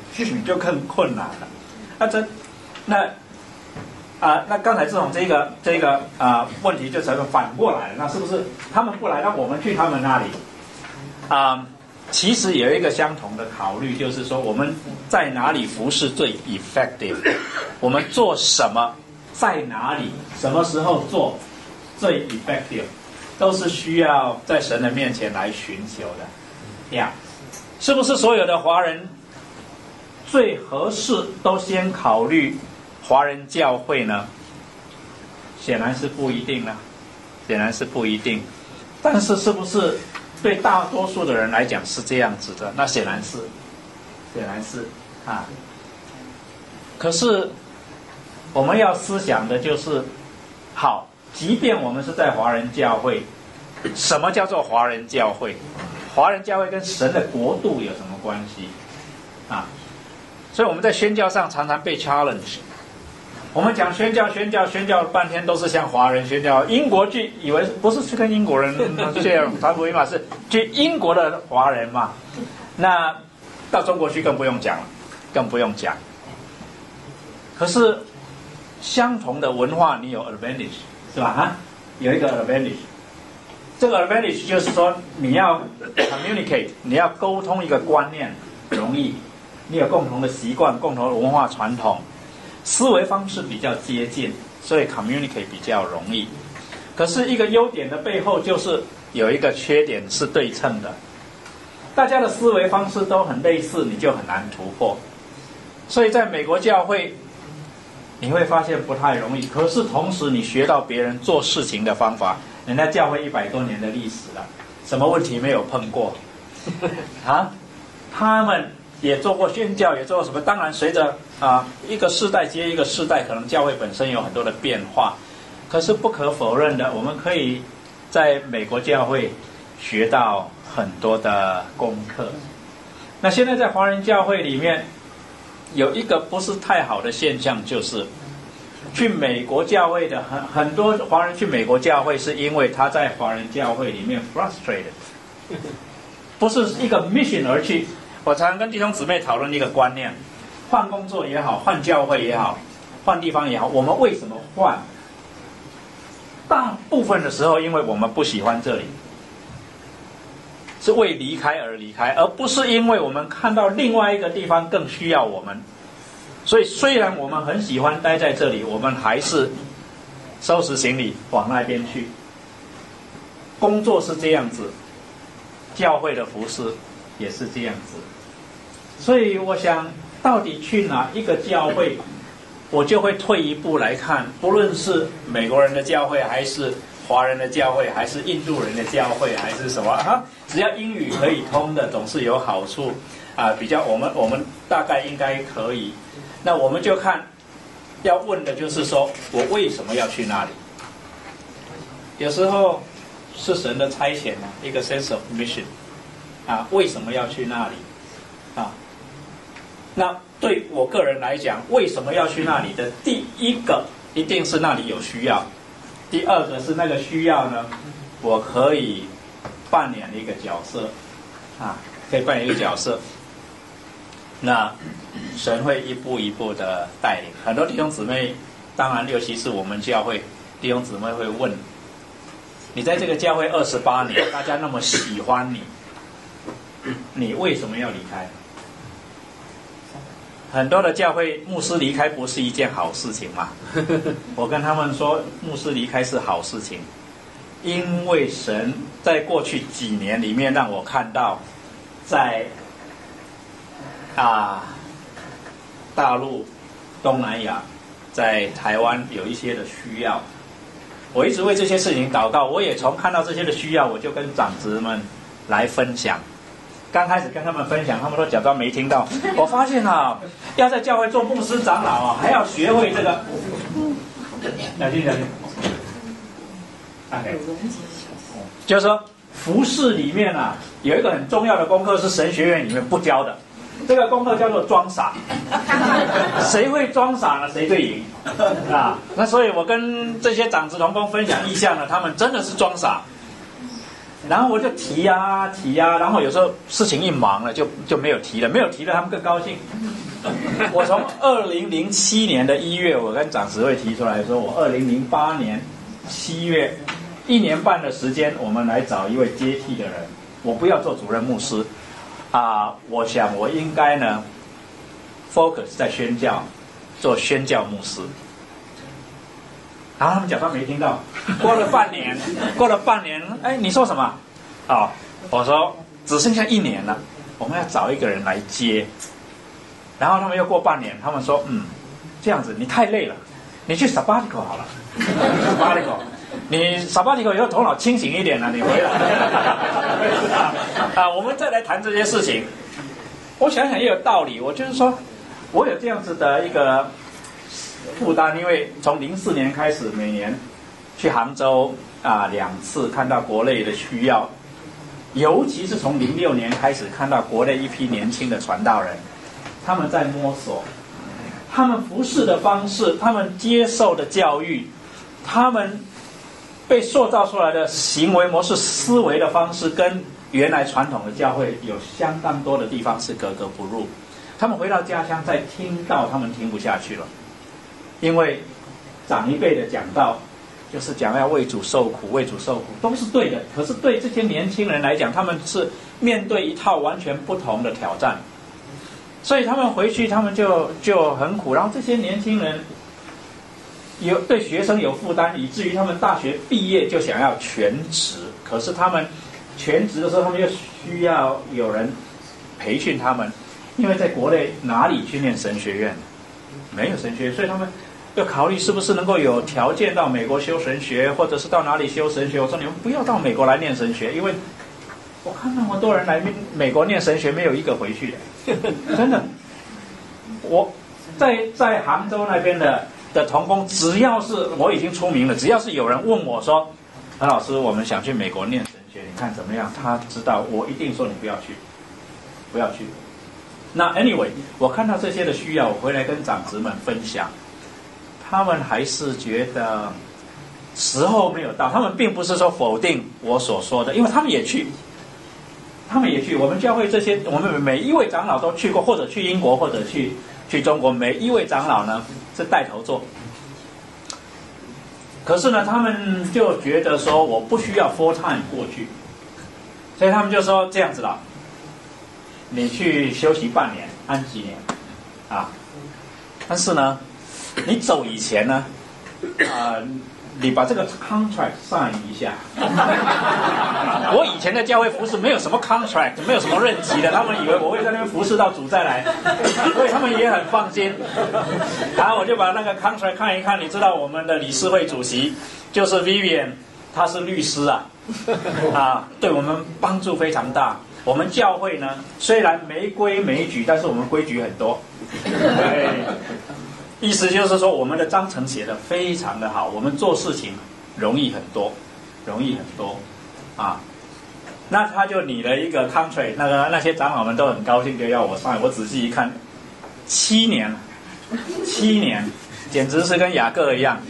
你就更困难了。那这那啊，那刚才这种这个这个啊问题就成了反过来了，那是不是他们不来，那我们去他们那里啊？其实有一个相同的考虑，就是说我们在哪里服侍最 effective， 我们做什么，在哪里，什么时候做最 effective， 都是需要在神的面前来寻求的呀。Yeah. 是不是所有的华人最合适都先考虑华人教会呢？显然是不一定了，显然是不一定。但是是不是对大多数的人来讲是这样子的？那显然是，显然是啊。可是我们要思想的就是，好，即便我们是在华人教会，什么叫做华人教会？华人教会跟神的国度有什么关系啊？所以我们在宣教上常常被 challenge。我们讲宣教，宣教，宣教半天都是向华人宣教。英国去以为不是去跟英国人这样传福音嘛，是去英国的华人嘛。那到中国去更不用讲了，更不用讲。可是相同的文化，你有 advantage 是吧？啊，有一个 advantage。这个 advantage 就是说，你要 communicate， 你要沟通一个观念容易，你有共同的习惯、共同的文化传统。思维方式比较接近，所以 communicate 比较容易。可是一个优点的背后，就是有一个缺点是对称的。大家的思维方式都很类似，你就很难突破。所以在美国教会，你会发现不太容易。可是同时，你学到别人做事情的方法，人家教会一百多年的历史了，什么问题没有碰过啊？他们也做过宣教，也做过什么？当然，随着啊一个世代接一个世代，可能教会本身有很多的变化。可是不可否认的，我们可以在美国教会学到很多的功课。那现在在华人教会里面，有一个不是太好的现象，就是去美国教会的很很多华人去美国教会，是因为他在华人教会里面 frustrated， 不是一个 mission 而去。我常常跟弟兄姊妹讨论一个观念，换工作也好，换教会也好，换地方也好，我们为什么换？大部分的时候，因为我们不喜欢这里，是为离开而离开，而不是因为我们看到另外一个地方更需要我们。所以虽然我们很喜欢待在这里，我们还是收拾行李往那边去。工作是这样子，教会的服事也是这样子。所以我想，到底去哪一个教会，我就会退一步来看，不论是美国人的教会，还是华人的教会，还是印度人的教会，还是什么啊，只要英语可以通的，总是有好处啊。比较我们我们大概应该可以。那我们就看，要问的就是说，我为什么要去那里？有时候是神的差遣啊，一个 sense of mission 啊，为什么要去那里啊？那对我个人来讲，为什么要去那里的第一个一定是那里有需要，第二个是那个需要呢，我可以扮演一个角色啊，可以扮演一个角色。那神会一步一步的带领。很多弟兄姊妹，当然尤其是我们教会弟兄姊妹会问，你在这个教会二十八年，大家那么喜欢你，你为什么要离开？很多的教会牧师离开不是一件好事情嘛？我跟他们说，牧师离开是好事情，因为神在过去几年里面让我看到，在啊大陆、东南亚，在台湾有一些的需要，我一直为这些事情祷告。我也从看到这些的需要，我就跟长子们来分享。刚开始跟他们分享，他们都假装没听到。我发现啊，要在教会做牧师长老啊，还要学会这个。小心小心。OK， 就是说服事里面啊，有一个很重要的功课是神学院里面不教的，这个功课叫做装傻。谁会装傻呢？谁最赢啊？那所以我跟这些长子同工分享意向呢，他们真的是装傻。 然后我就提呀、啊、提呀、啊，然后有时候事情一忙了就就没有提了，没有提了他们更高兴。我从二零零七年的一月，我跟长执会提出来说，我二零零八年七月一年半的时间，我们来找一位接替的人，我不要做主任牧师啊，我想我应该呢 focus 在宣教，做宣教牧师。然后他们假装没听到。过了半年，过了半年，哎，你说什么？哦，我说只剩下一年了，我们要找一个人来接。然后他们又过半年，他们说，嗯，这样子你太累了，你去 sabbatical 好了。sabbatical， 你 sabbatical 以后头脑清醒一点了，你回来。啊，我们再来谈这些事情。我想想也有道理，我就是说，我有这样子的一个负担，因为从零四年开始，每年去杭州啊两次，看到国内的需要，尤其是从零六年开始，看到国内一批年轻的传道人，他们在摸索，他们服事的方式，他们接受的教育，他们被塑造出来的行为模式、思维的方式，跟原来传统的教会有相当多的地方是格格不入。他们回到家乡再听到，他们听不下去了，因为长一辈的讲道就是讲要为主受苦，为主受苦都是对的，可是对这些年轻人来讲，他们是面对一套完全不同的挑战，所以他们回去他们就就很苦。然后这些年轻人有对学生有负担，以至于他们大学毕业就想要全职，可是他们全职的时候，他们又需要有人培训他们，因为在国内哪里去念神学院？没有神学院，所以他们要考虑是不是能够有条件到美国修神学，或者是到哪里修神学。我说你们不要到美国来念神学，因为我看那么多人来美国念神学，没有一个回去的，真的。我在在杭州那边的的同工，只要是我已经出名了，只要是有人问我说，何老师，我们想去美国念神学，你看怎么样？他知道我一定说你不要去，不要去。那 anyway， 我看到这些的需要，我回来跟长子们分享，他们还是觉得时候没有到。他们并不是说否定我所说的，因为他们也去，他们也去。我们教会这些，我们每一位长老都去过，或者去英国，或者去去中国。每一位长老呢是带头做。可是呢，他们就觉得说我不需要 full time 过去，所以他们就说这样子了。你去休息半年，安几年，啊，但是呢，你走以前呢，啊、呃，你把这个 contract sign 一下。我以前的教会服事没有什么 contract， 没有什么任期的，他们以为我会在那边服事到主再来，所以他们也很放心。然后我就把那个 contract 看一看，你知道我们的理事会主席就是 Vivian， 他是律师啊，啊，对我们帮助非常大。我们教会呢，虽然没规没矩，但是我们规矩很多。对，意思就是说，我们的章程写得非常的好，我们做事情容易很多，容易很多啊。那他就拟了一个 contract， 那个那些长老们都很高兴，就要我上。我仔细一看，七年，七年，简直是跟雅各一样。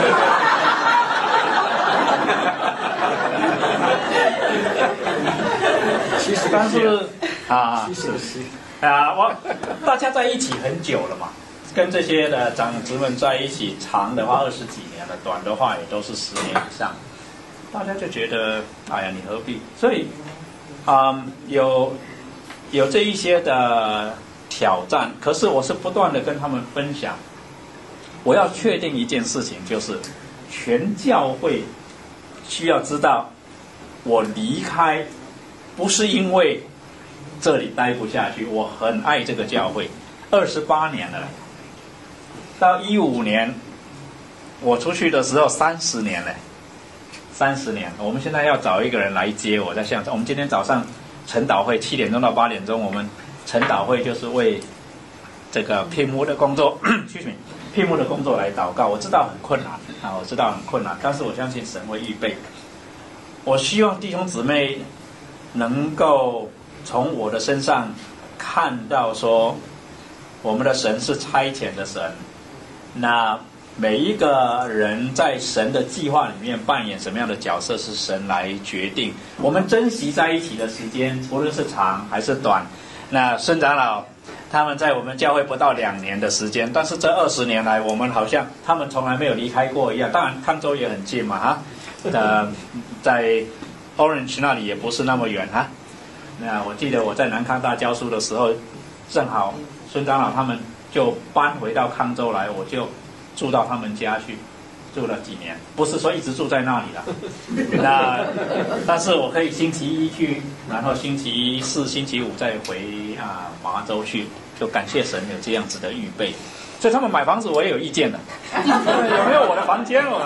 但是啊，是啊，我大家在一起很久了嘛，跟这些的长子们在一起，长的话二十几年了，短的话也都是十年以上，大家就觉得，哎呀，你何必？所以，嗯，有有这一些的挑战，可是我是不断的跟他们分享，我要确定一件事情，就是全教会需要知道，我离开。不是因为这里待不下去，我很爱这个教会，二十八年了，到一五年我出去的时候三十年了，三十年。我们现在要找一个人来接我，在象征。我们今天早上晨祷会七点钟到八点钟，我们晨祷会就是为这个聘牧的工作，聘牧的工作来祷告。我知道很困难啊，我知道很困难，但是我相信神会预备。我希望弟兄姊妹能够从我的身上看到说，我们的神是差遣的神。那每一个人在神的计划里面扮演什么样的角色，是神来决定。我们珍惜在一起的时间，无论是长还是短。那孙长老他们在我们教会不到两年的时间，但是这二十年来，我们好像他们从来没有离开过一样。当然康州也很近嘛，哈，呃，在 Orange 那里也不是那么远哈。那我记得我在南康大教书的时候，正好孙长老他们就搬回到康州来，我就住到他们家去，住了几年，不是说一直住在那里了。那但是我可以星期一去，然后星期四、星期五再回啊华州去，就感谢神有这样子的预备。所以他们买房子我也有意见的，有没有我的房间？我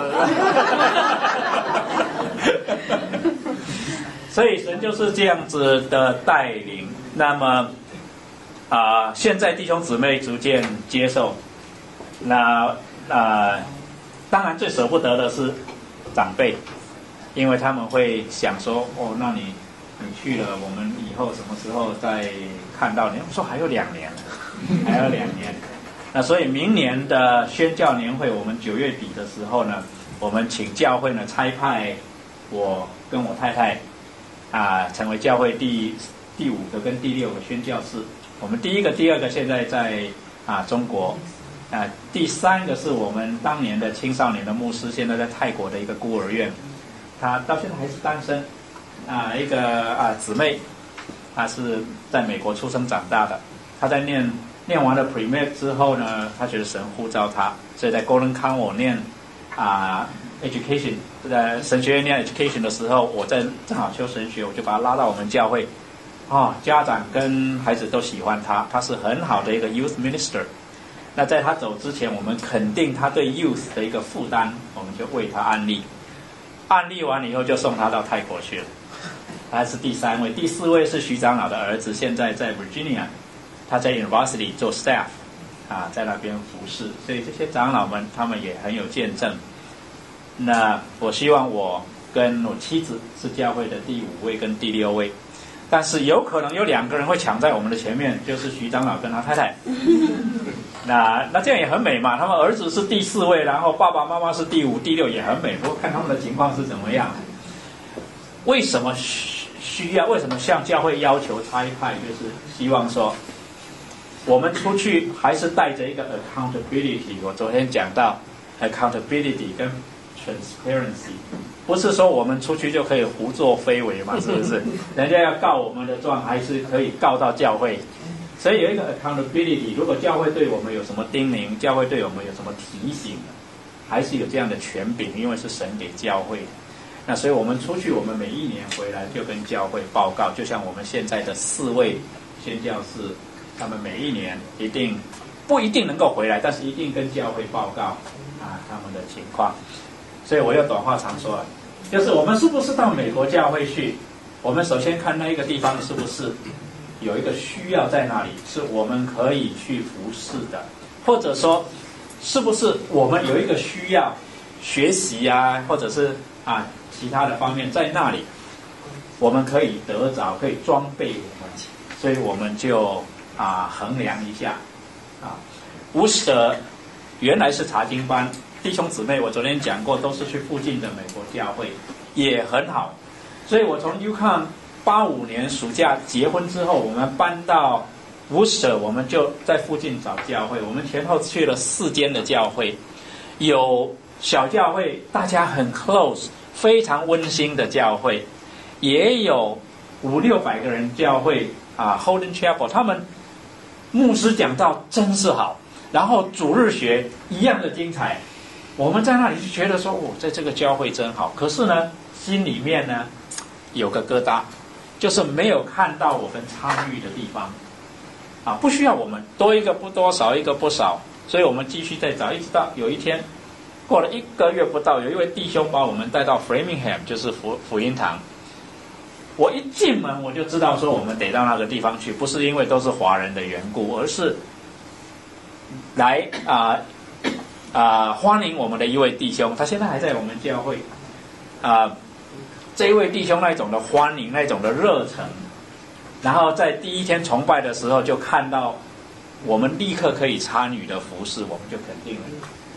所以神就是这样子的带领。那么啊、呃，现在弟兄姊妹逐渐接受。那啊、呃，当然最舍不得的是长辈，因为他们会想说：哦，那你你去了，我们以后什么时候再看到你？我说还有两年，还有两年。那所以明年的宣教年会，我们九月底的时候呢，我们请教会呢差派我跟我太太啊、呃，成为教会第第五个跟第六个宣教士。我们第一个、第二个现在在啊中国，啊第三个是我们当年的青少年的牧师，现在在泰国的一个孤儿院，他到现在还是单身。啊，一个啊姊妹，她是在美国出生长大的，她在念。念完了 Pre-Med 之后呢，他觉得神呼召他，所以在 Golden Convo 念啊、呃、Education， 在神学院念 Education 的时候，我在正好修神学，我就把他拉到我们教会，啊、哦，家长跟孩子都喜欢他，他是很好的一个 Youth Minister。那在他走之前，我们肯定他对 Youth 的一个负担，我们就为他安利，安利完了以后就送他到泰国去了，他是第三位，第四位是徐长老的儿子，现在在 Virginia。他在 University 做 staff， 啊，在那边服侍，所以这些长老们他们也很有见证。那我希望我跟我妻子是教会的第五位跟第六位，但是有可能有两个人会抢在我们的前面，就是徐长老跟他太太。那那这样也很美嘛，他们儿子是第四位，然后爸爸妈妈是第五、第六也很美，不过看他们的情况是怎么样。为什么需要？为什么向教会要求差派？就是希望说。我们出去还是带着一个 accountability， 我昨天讲到 accountability 跟 transparency， 不是说我们出去就可以胡作非为嘛，是不是？人家要告我们的状，还是可以告到教会。所以有一个 accountability， 如果教会对我们有什么叮咛，教会对我们有什么提醒，还是有这样的权柄，因为是神给教会的。那所以我们出去，我们每一年回来就跟教会报告，就像我们现在的四位宣教士。他们每一年一定不一定能够回来，但是一定跟教会报告啊他们的情况。所以我又短话长说了，就是我们是不是到美国教会去，我们首先看那一个地方是不是有一个需要在那里，是我们可以去服侍的，或者说是不是我们有一个需要学习啊，或者是啊其他的方面在那里，我们可以得着，可以装备我们，所以我们就。啊，衡量一下，啊，无舍原来是查经班，弟兄姊妹，我昨天讲过，都是去附近的美国教会，也很好。所以我从 UConn 八五年暑假结婚之后，我们搬到无舍，我们就在附近找教会。我们前后去了四间的教会，有小教会，大家很 close， 非常温馨的教会，也有五六百个人教会啊 ，Holden Chapel， 他们。牧师讲道真是好，然后主日学一样的精彩。我们在那里就觉得说，哦，在这个教会真好。可是呢，心里面呢有个疙瘩，就是没有看到我们参与的地方。啊，不需要我们多一个不多，少一个不少，所以我们继续再找，一直到有一天过了一个月不到，有一位弟兄把我们带到 Framingham， 就是福福音堂。我一进门我就知道说我们得到那个地方去，不是因为都是华人的缘故，而是来啊啊、呃呃、欢迎我们的一位弟兄，他现在还在我们教会啊、呃。这一位弟兄那种的欢迎，那种的热忱，然后在第一天崇拜的时候就看到我们立刻可以参与的服事，我们就肯定了。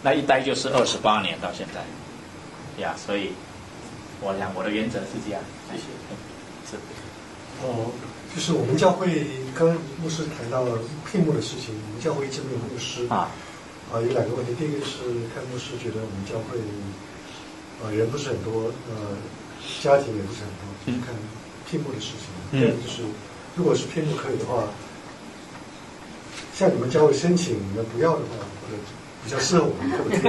那一待就是二十八年到现在，呀，所以我想我的原则是这样。谢谢。是。 哦，就是我们教会刚刚牧师谈到了聘牧的事情，我们教会一直没有牧师啊。啊，有两个问题，第一个就是看牧师觉得我们教会呃人不是很多，呃家庭也不是很多，就是看聘牧的事情。第二个就是如果是聘牧可以的话，像你们教会申请，你们不要的话，或者比较适合我们，可不可以？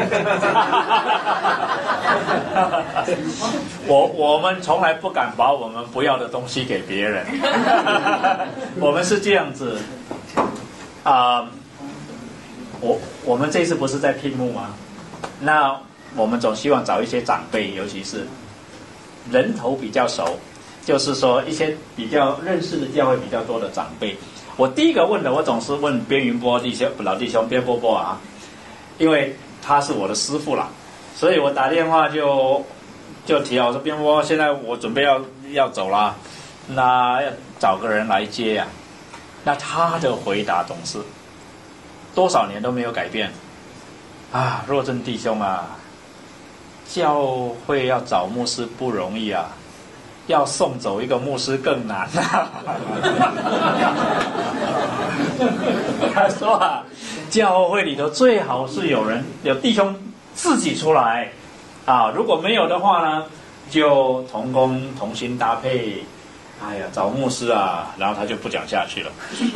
我我们从来不敢把我们不要的东西给别人。我们是这样子啊、呃，我我们这次不是在聘牧吗？那我们总希望找一些长辈，尤其是人头比较熟，就是说一些比较认识的教会比较多的长辈。我第一个问的，我总是问边云波弟兄老弟兄边波波啊，因为他是我的师父啦，所以我打电话就就提啊，我说边波，现在我准备要要走啦，那要找个人来接呀、啊。那他的回答总是多少年都没有改变啊，若真弟兄啊，教会要找牧师不容易啊。要送走一个牧师更难啊！他说啊，教会里头最好是有人有弟兄自己出来啊，如果没有的话呢，就同工同心搭配。哎呀，找牧师啊，然后他就不讲下去了。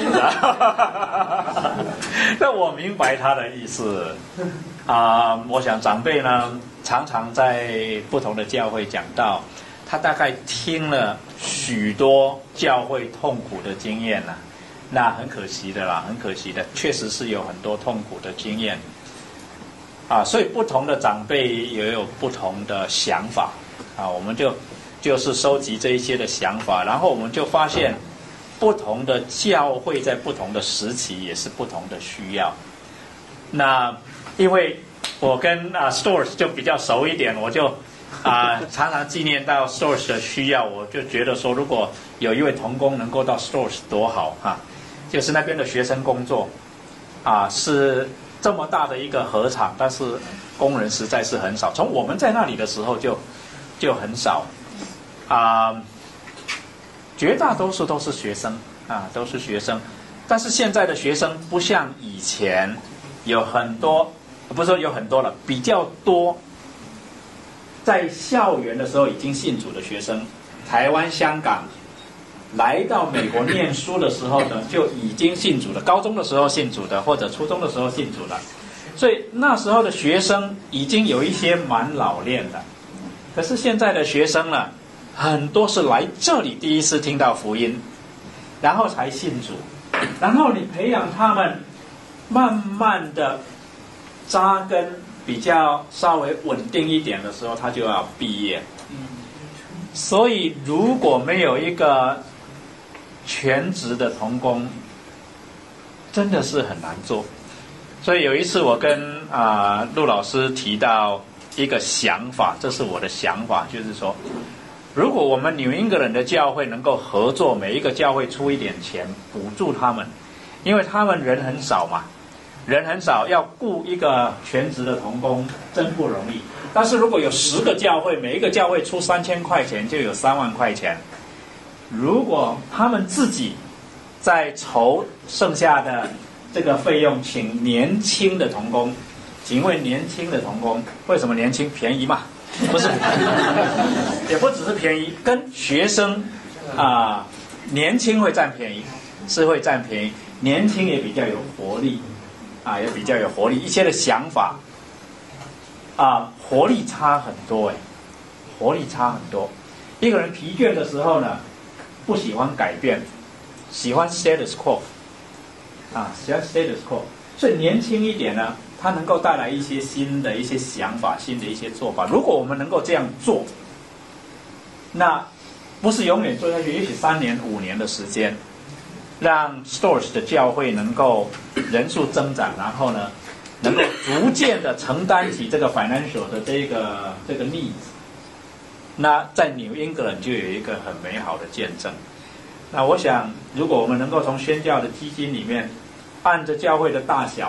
那我明白他的意思啊，我想长辈呢常常在不同的教会讲道。他大概听了许多教会痛苦的经验了、啊，那很可惜的啦，很可惜的，确实是有很多痛苦的经验啊，所以不同的长辈也有不同的想法啊，我们就就是收集这一些的想法，然后我们就发现不同的教会在不同的时期也是不同的需要。那因为我跟啊 Stores 就比较熟一点，我就。啊、呃，常常纪念到 Stores 的需要，我就觉得说，如果有一位同工能够到 Stores 多好哈、啊！就是那边的学生工作啊，是这么大的一个禾场，但是工人实在是很少。从我们在那里的时候就就很少啊，绝大多数都是学生啊，都是学生。但是现在的学生不像以前有很多，不是说有很多了，比较多。在校园的时候已经信主的学生，台湾、香港来到美国念书的时候呢，就已经信主了。高中的时候信主的，或者初中的时候信主了，所以那时候的学生已经有一些蛮老练的。可是现在的学生呢，很多是来这里第一次听到福音，然后才信主，然后你培养他们，慢慢的扎根。比较稍微稳定一点的时候，他就要毕业。所以如果没有一个全职的同工，真的是很难做。所以有一次我跟啊、呃、陆老师提到一个想法，这是我的想法，就是说，如果我们New England的教会能够合作，每一个教会出一点钱补助他们，因为他们人很少嘛。人很少，要雇一个全职的同工真不容易。但是如果有十个教会，每一个教会出三千块钱，就有三万块钱。如果他们自己再筹剩下的这个费用，请年轻的同工，请问年轻的同工为什么年轻？便宜嘛？不是，也不只是便宜，跟学生啊、呃、年轻会占便宜，是会占便宜，年轻也比较有活力。啊，也比较有活力，一些的想法，啊，活力差很多哎，活力差很多。一个人疲倦的时候呢，不喜欢改变，喜欢 status quo， 啊，喜欢 status quo。所以年轻一点呢，他能够带来一些新的一些想法，新的一些做法。如果我们能够这样做，那不是永远做下去，也许三年、五年的时间。让 Stores 的教会能够人数增长，然后呢，能够逐渐的承担起这个 financial 的这个这个 needs， 那在 New England 就有一个很美好的见证。那我想，如果我们能够从宣教的基金里面，按着教会的大小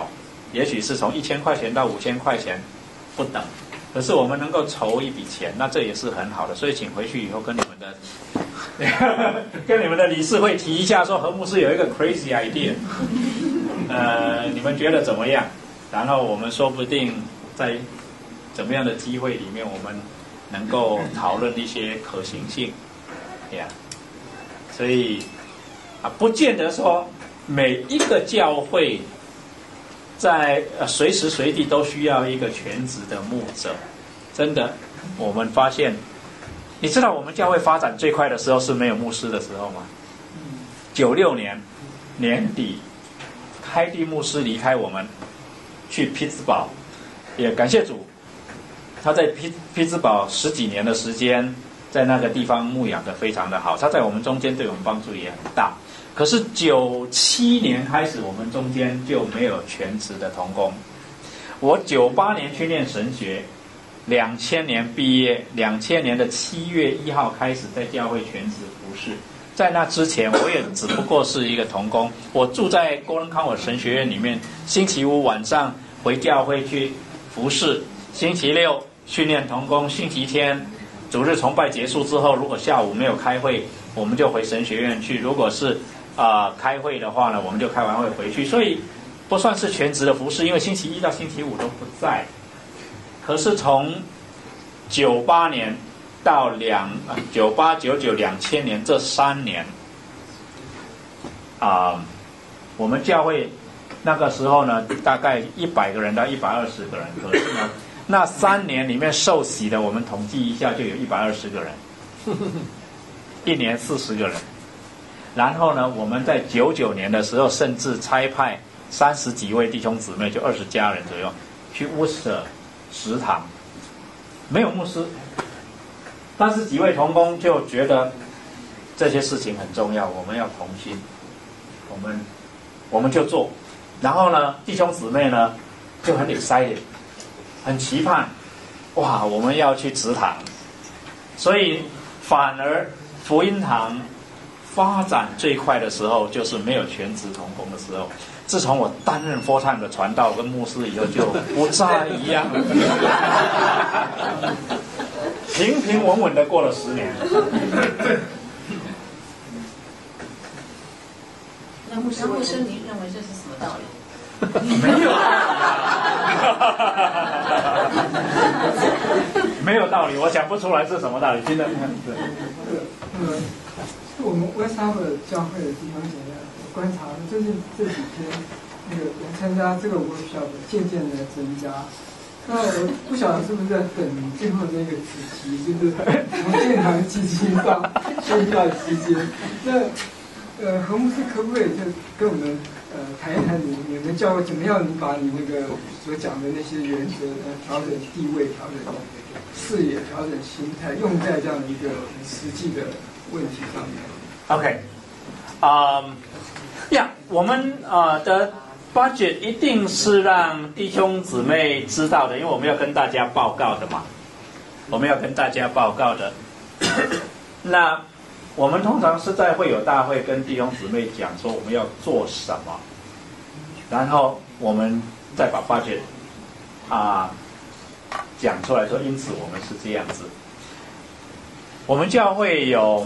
也许是从一千块钱到五千块钱不等。可是我们能够筹一笔钱，那这也是很好的。所以请回去以后跟你们的跟你们的理事会提一下，说何牧师有一个 crazy idea， 呃，你们觉得怎么样？然后我们说不定在怎么样的机会里面，我们能够讨论一些可行性，呀、yeah. 所以啊，不见得说每一个教会在呃随时随地都需要一个全职的牧者。真的，我们发现，你知道我们教会发展最快的时候是没有牧师的时候吗？九六年年底，开地牧师离开我们，去匹兹堡，也感谢主，他在匹匹兹堡十几年的时间，在那个地方牧养得非常的好，他在我们中间对我们帮助也很大。可是九七年开始，我们中间就没有全职的同工。我九八年去念神学，两千年毕业，两千年的七月一号开始在教会全职服事。在那之前，我也只不过是一个同工。我住在郭仁康我神学院里面，星期五晚上回教会去服事，星期六训练同工，星期天主日崇拜结束之后，如果下午没有开会，我们就回神学院去。如果是啊、呃、开会的话呢，我们就开完会回去。所以不算是全职的服事，因为星期一到星期五都不在。可是从九八年到两九八九九两千年这三年，啊、呃，我们教会那个时候呢，大概一百个人到一百二十个人。可是呢，那三年里面受洗的，我们统计一下就有一百二十个人，一年四十个人。然后呢，我们在九九年的时候，甚至差派三十几位弟兄姊妹，就二十家人左右，去乌舍食堂，没有牧师，但是几位同工就觉得这些事情很重要，我们要同心，我们我们就做。然后呢，弟兄姊妹呢就很 excited， 很期盼，哇，我们要去食堂。所以反而福音堂发展最快的时候，就是没有全职同工的时候。自从我担任 full time 的传道跟牧师以后，就不再一样，平平稳稳的过了十年。 那牧师，牧师，你认为这是什么道理？ 没有没有道理，我讲不出来是什么道理。真的，对。 呃，我们 West Harbour 教会的弟兄姐妹观察，最近这几天那个来参加这个 workshop 渐渐的增加。那我不晓得是不是在等最后那个主题，就是从建堂基金到宣教期间。那呃，何牧师可不可以就跟我们呃谈一谈你你们教会怎么样？你把你那个所讲的那些原则，呃，调整地位、调整视野、调整心态，用在这样的一个很实际的问题上面。 OK， 啊、um, 呀，我们呃的 budget 一定是让弟兄姊妹知道的，因为我们要跟大家报告的嘛，我们要跟大家报告的。那我们通常是在会友大会跟弟兄姊妹讲说我们要做什么，然后我们再把 budget 啊、呃、讲出来说，因此我们是这样子。我们教会有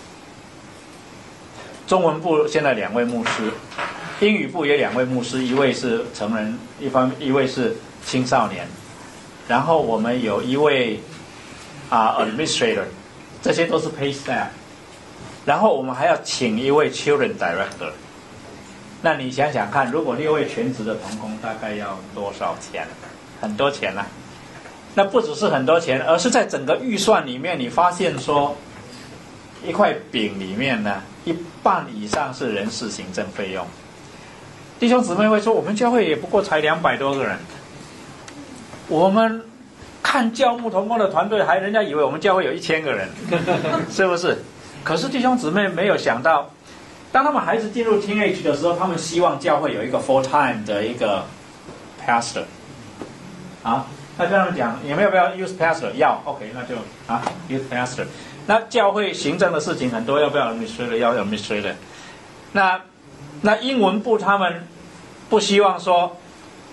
中文部现在两位牧师，英语部也两位牧师，一位是成人，一方一位是青少年。然后我们有一位啊、uh, administrator， 这些都是 pay staff。然后我们还要请一位 children director。那你想想看，如果六位全职的同工，大概要多少钱？很多钱啊！那不只是很多钱，而是在整个预算里面，你发现说，一块饼里面呢，一半以上是人事行政费用。弟兄姊妹会说，我们教会也不过才两百多个人，我们看教牧同工的团队，还人家以为我们教会有一千个人，是不是？可是弟兄姊妹没有想到，当他们孩子进入 teenage 的时候，他们希望教会有一个 full time 的一个 pastor， 啊，那跟他们讲，有没有要 use pastor？ 要 ，OK， 那就啊 use pastor。那教会行政的事情很多，要不要 administrator？ 要 administrator。那那英文部他们不希望说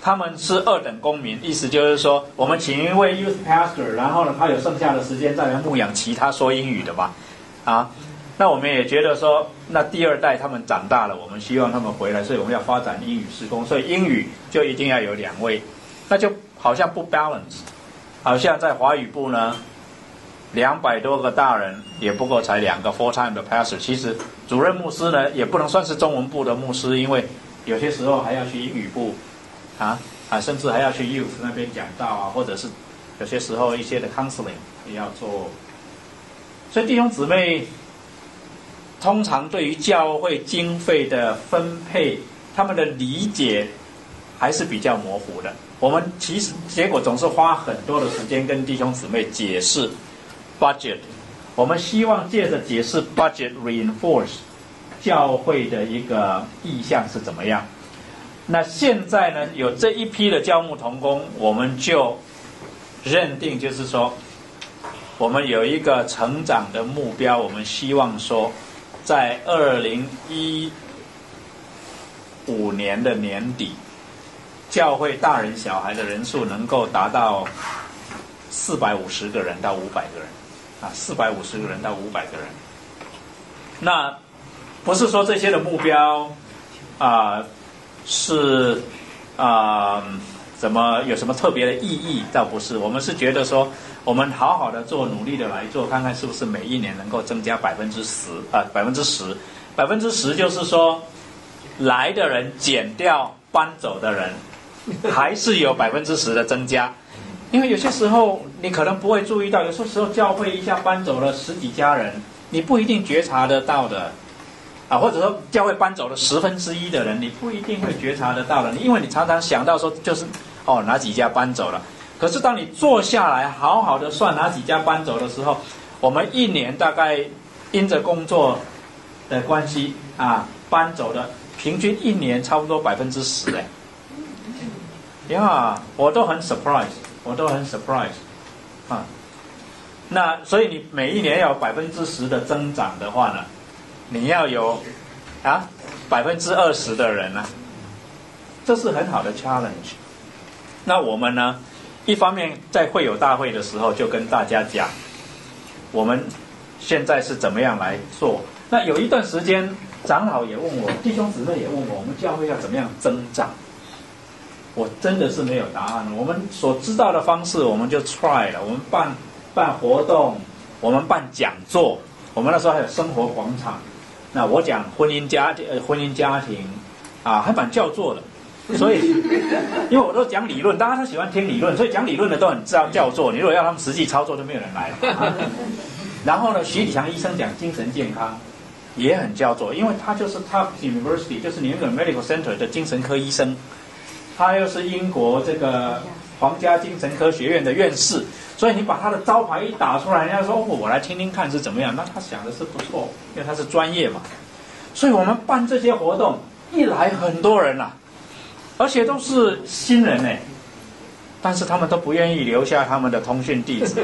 他们是二等公民，意思就是说，我们请一位 youth pastor， 然后呢，他有剩下的时间再来牧养其他说英语的嘛，啊，那我们也觉得说，那第二代他们长大了，我们希望他们回来，所以我们要发展英语事工，所以英语就一定要有两位，那就好像不 balance， 好像在华语部呢，两百多个大人也不过才两个 full time 的 pastor， 其实主任牧师呢也不能算是中文部的牧师，因为有些时候还要去英语部。啊啊，甚至还要去 youth 那边讲道啊，或者是有些时候一些的 counseling 也要做。所以弟兄姊妹通常对于教会经费的分配，他们的理解还是比较模糊的。我们其实结果总是花很多的时间跟弟兄姊妹解释 budget， 我们希望借着解释 budget reinforce 教会的一个意向是怎么样。那现在呢，有这一批的教牧同工，我们就认定就是说，我们有一个成长的目标，我们希望说，在二零一五年的年底，教会大人小孩的人数能够达到四百五十个人到五百个人，啊，四百五十个人到五百个人。那不是说这些的目标啊。呃是啊、呃，怎么有什么特别的意义？倒不是，我们是觉得说，我们好好的做，努力的来做，看看是不是每一年能够增加百分之十啊，百分之十，百分之十就是说，来的人减掉搬走的人，还是有百分之十的增加。因为有些时候你可能不会注意到，有些时候教会一下搬走了十几家人，你不一定觉察得到的。啊，或者说教会搬走了十分之一的人，你不一定会觉察得到的，因为你常常想到说就是哦哪几家搬走了，可是当你坐下来好好的算哪几家搬走的时候，我们一年大概因着工作的关系啊搬走的平均一年差不多百分之十哎，呀，我都很 surprise， 我都很 surprise 啊，那所以你每一年要有百分之十的增长的话呢？你要有啊百分之二十的人呢、啊，这是很好的 challenge。那我们呢，一方面在会友大会的时候就跟大家讲，我们现在是怎么样来做。那有一段时间，长老也问我，弟兄姊妹也问我，我们教会要怎么样增长？我真的是没有答案。我们所知道的方式，我们就 try 了。我们办办活动，我们办讲座，我们那时候还有生活广场。那我讲婚姻家呃婚姻家庭啊，还蛮叫座的，所以因为我都讲理论，大家都喜欢听理论，所以讲理论的都很知道叫座。你如果要他们实际操作，就没有人来了。啊、然后呢，徐启强医生讲精神健康也很叫座，因为他就是 Tufts University， 就是你那个 Medical Center 的精神科医生，他又是英国这个皇家精神科学院的院士。所以你把他的招牌一打出来，人家说、哦、我来听听看是怎么样，那他想的是不错，因为他是专业嘛。所以我们办这些活动，一来很多人啊，而且都是新人哎，但是他们都不愿意留下他们的通讯地址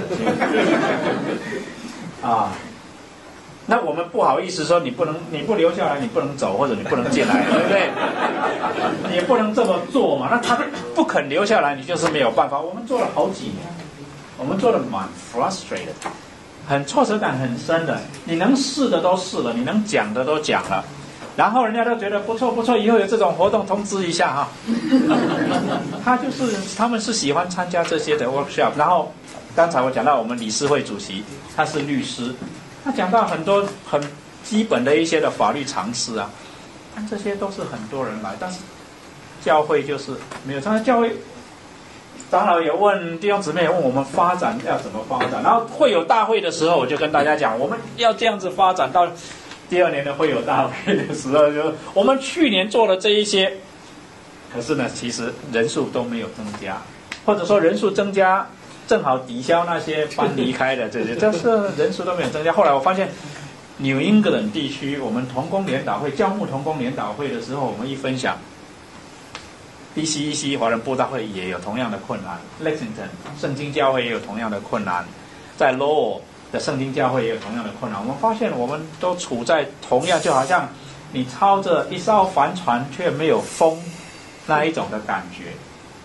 啊。那我们不好意思说你不能，你不留下来，你不能走，或者你不能进来，对不对？也不能这么做嘛。那他不肯留下来，你就是没有办法。我们做了好几年。我们做的蛮 frustrated， 很挫折感很深的。你能试的都试了，你能讲的都讲了，然后人家都觉得不错不错，以后有这种活动通知一下哈。他就是他们是喜欢参加这些的 workshop。然后刚才我讲到我们理事会主席他是律师，他讲到很多很基本的一些的法律常识啊，但这些都是很多人来，但是教会就是没有。但是教会。长老也问，弟兄姊妹也问我们发展要怎么发展，然后会友大会的时候，我就跟大家讲，我们要这样子发展。到第二年的会友大会的时候，就我们去年做了这一些，可是呢，其实人数都没有增加，或者说人数增加正好抵消那些搬离开的这些，但是人数都没有增加。后来我发现New England地区，我们同工联导会、教牧同工联导会的时候，我们一分享。D C E C 华人布道会也有同样的困难 ，Lexington 圣经教会也有同样的困难，在 Lowell 的圣经教会也有同样的困难。我们发现我们都处在同样，就好像你操着一艘帆船却没有风那一种的感觉。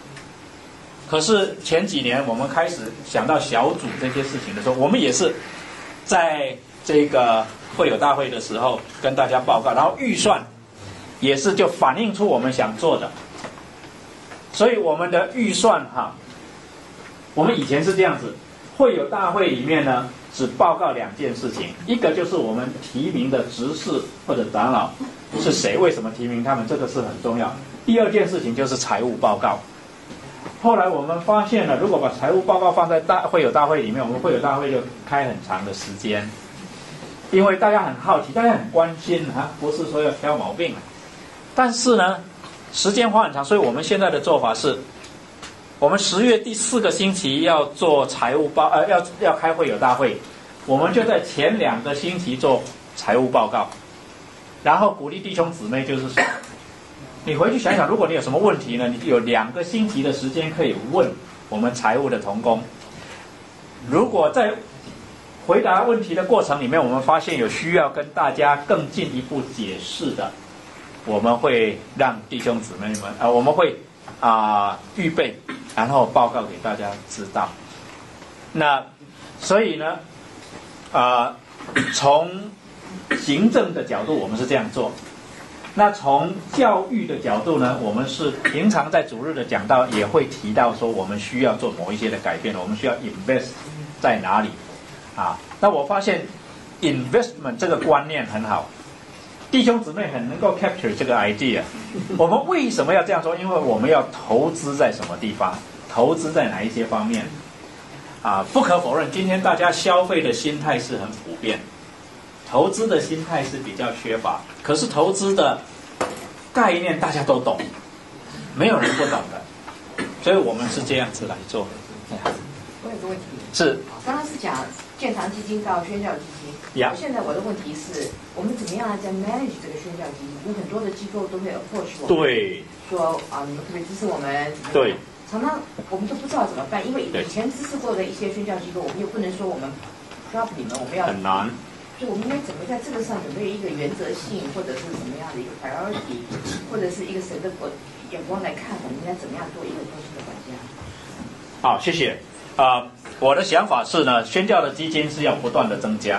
可是前几年我们开始想到小组这些事情的时候，我们也是在这个会友大会的时候跟大家报告，然后预算也是就反映出我们想做的。所以我们的预算哈，我们以前是这样子，会友大会里面呢只报告两件事情，一个就是我们提名的执事或者长老是谁，为什么提名他们，这个是很重要。第二件事情就是财务报告。后来我们发现了，如果把财务报告放在大会友大会里面，我们会友大会就开很长的时间，因为大家很好奇，大家很关心啊，不是说要挑毛病，但是呢，时间花很长，所以我们现在的做法是，我们十月第四个星期要做财务报，呃，要要开会友大会，我们就在前两个星期做财务报告，然后鼓励弟兄姊妹，就是说，你回去想想，如果你有什么问题呢，你有两个星期的时间可以问我们财务的同工。如果在回答问题的过程里面，我们发现有需要跟大家更进一步解释的，我们会让弟兄姊妹们，呃，我们会啊、呃、预备，然后报告给大家知道。那所以呢，啊、呃，从行政的角度，我们是这样做。那从教育的角度呢，我们是平常在主日的讲道也会提到说，我们需要做某一些的改变，我们需要 invest 在哪里啊？那我发现 investment 这个观念很好，弟兄姊妹很能够 capture 这个 idea。我们为什么要这样说？因为我们要投资在什么地方，投资在哪一些方面啊？不可否认，今天大家消费的心态是很普遍。投资的心态是比较缺乏，可是投资的概念大家都懂，没有人不懂的，所以我们是这样子来做。 我有个问题， 是刚刚是讲建堂基金到宣教基金， yeah. 现在我的问题是，我们怎么样在 manage 这个宣教基金？有很多的机构都会 approach 我们， 对， 说啊，你们可不可以支持我们？ 对， 常常我们都不知道怎么办，因为以前支持过的一些宣教机构，我们又不能说我们 drop 你们，我们要很难。 就我们应该怎么在这个上准备一个原则性，或者是什么样的一个 priority， 或者是一个神的眼光来看，我们应该怎么样做一个东西的管家？ 好，谢谢。啊、呃，我的想法是呢，宣教的基金是要不断的增加。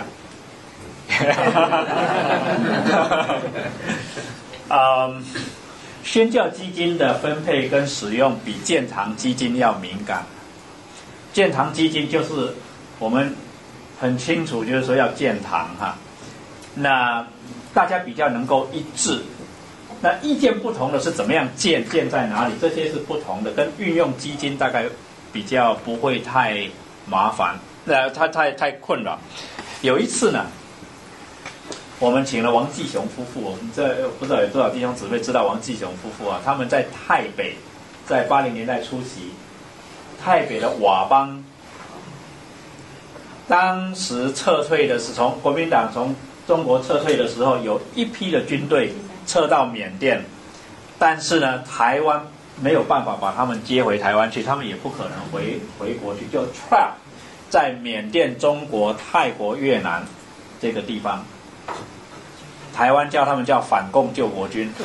嗯，宣教基金的分配跟使用比建堂基金要敏感。建堂基金就是我们很清楚，就是说要建堂哈，那大家比较能够一致。那意见不同的是怎么样建，建在哪里，这些是不同的，跟运用基金大概比较不会太麻烦，那太太太困扰。有一次呢，我们请了王继雄夫妇，我们这不知道有多少弟兄姊妹知道王继雄夫妇啊？他们在泰北，在八零年代初期，泰北的佤邦。当时撤退的是从国民党从中国撤退的时候，有一批的军队撤到缅甸，但是呢，台湾没有办法把他们接回台湾去，他们也不可能回回国去，就 trap 在缅甸、中国、泰国、越南这个地方。台湾叫他们叫反共救国军，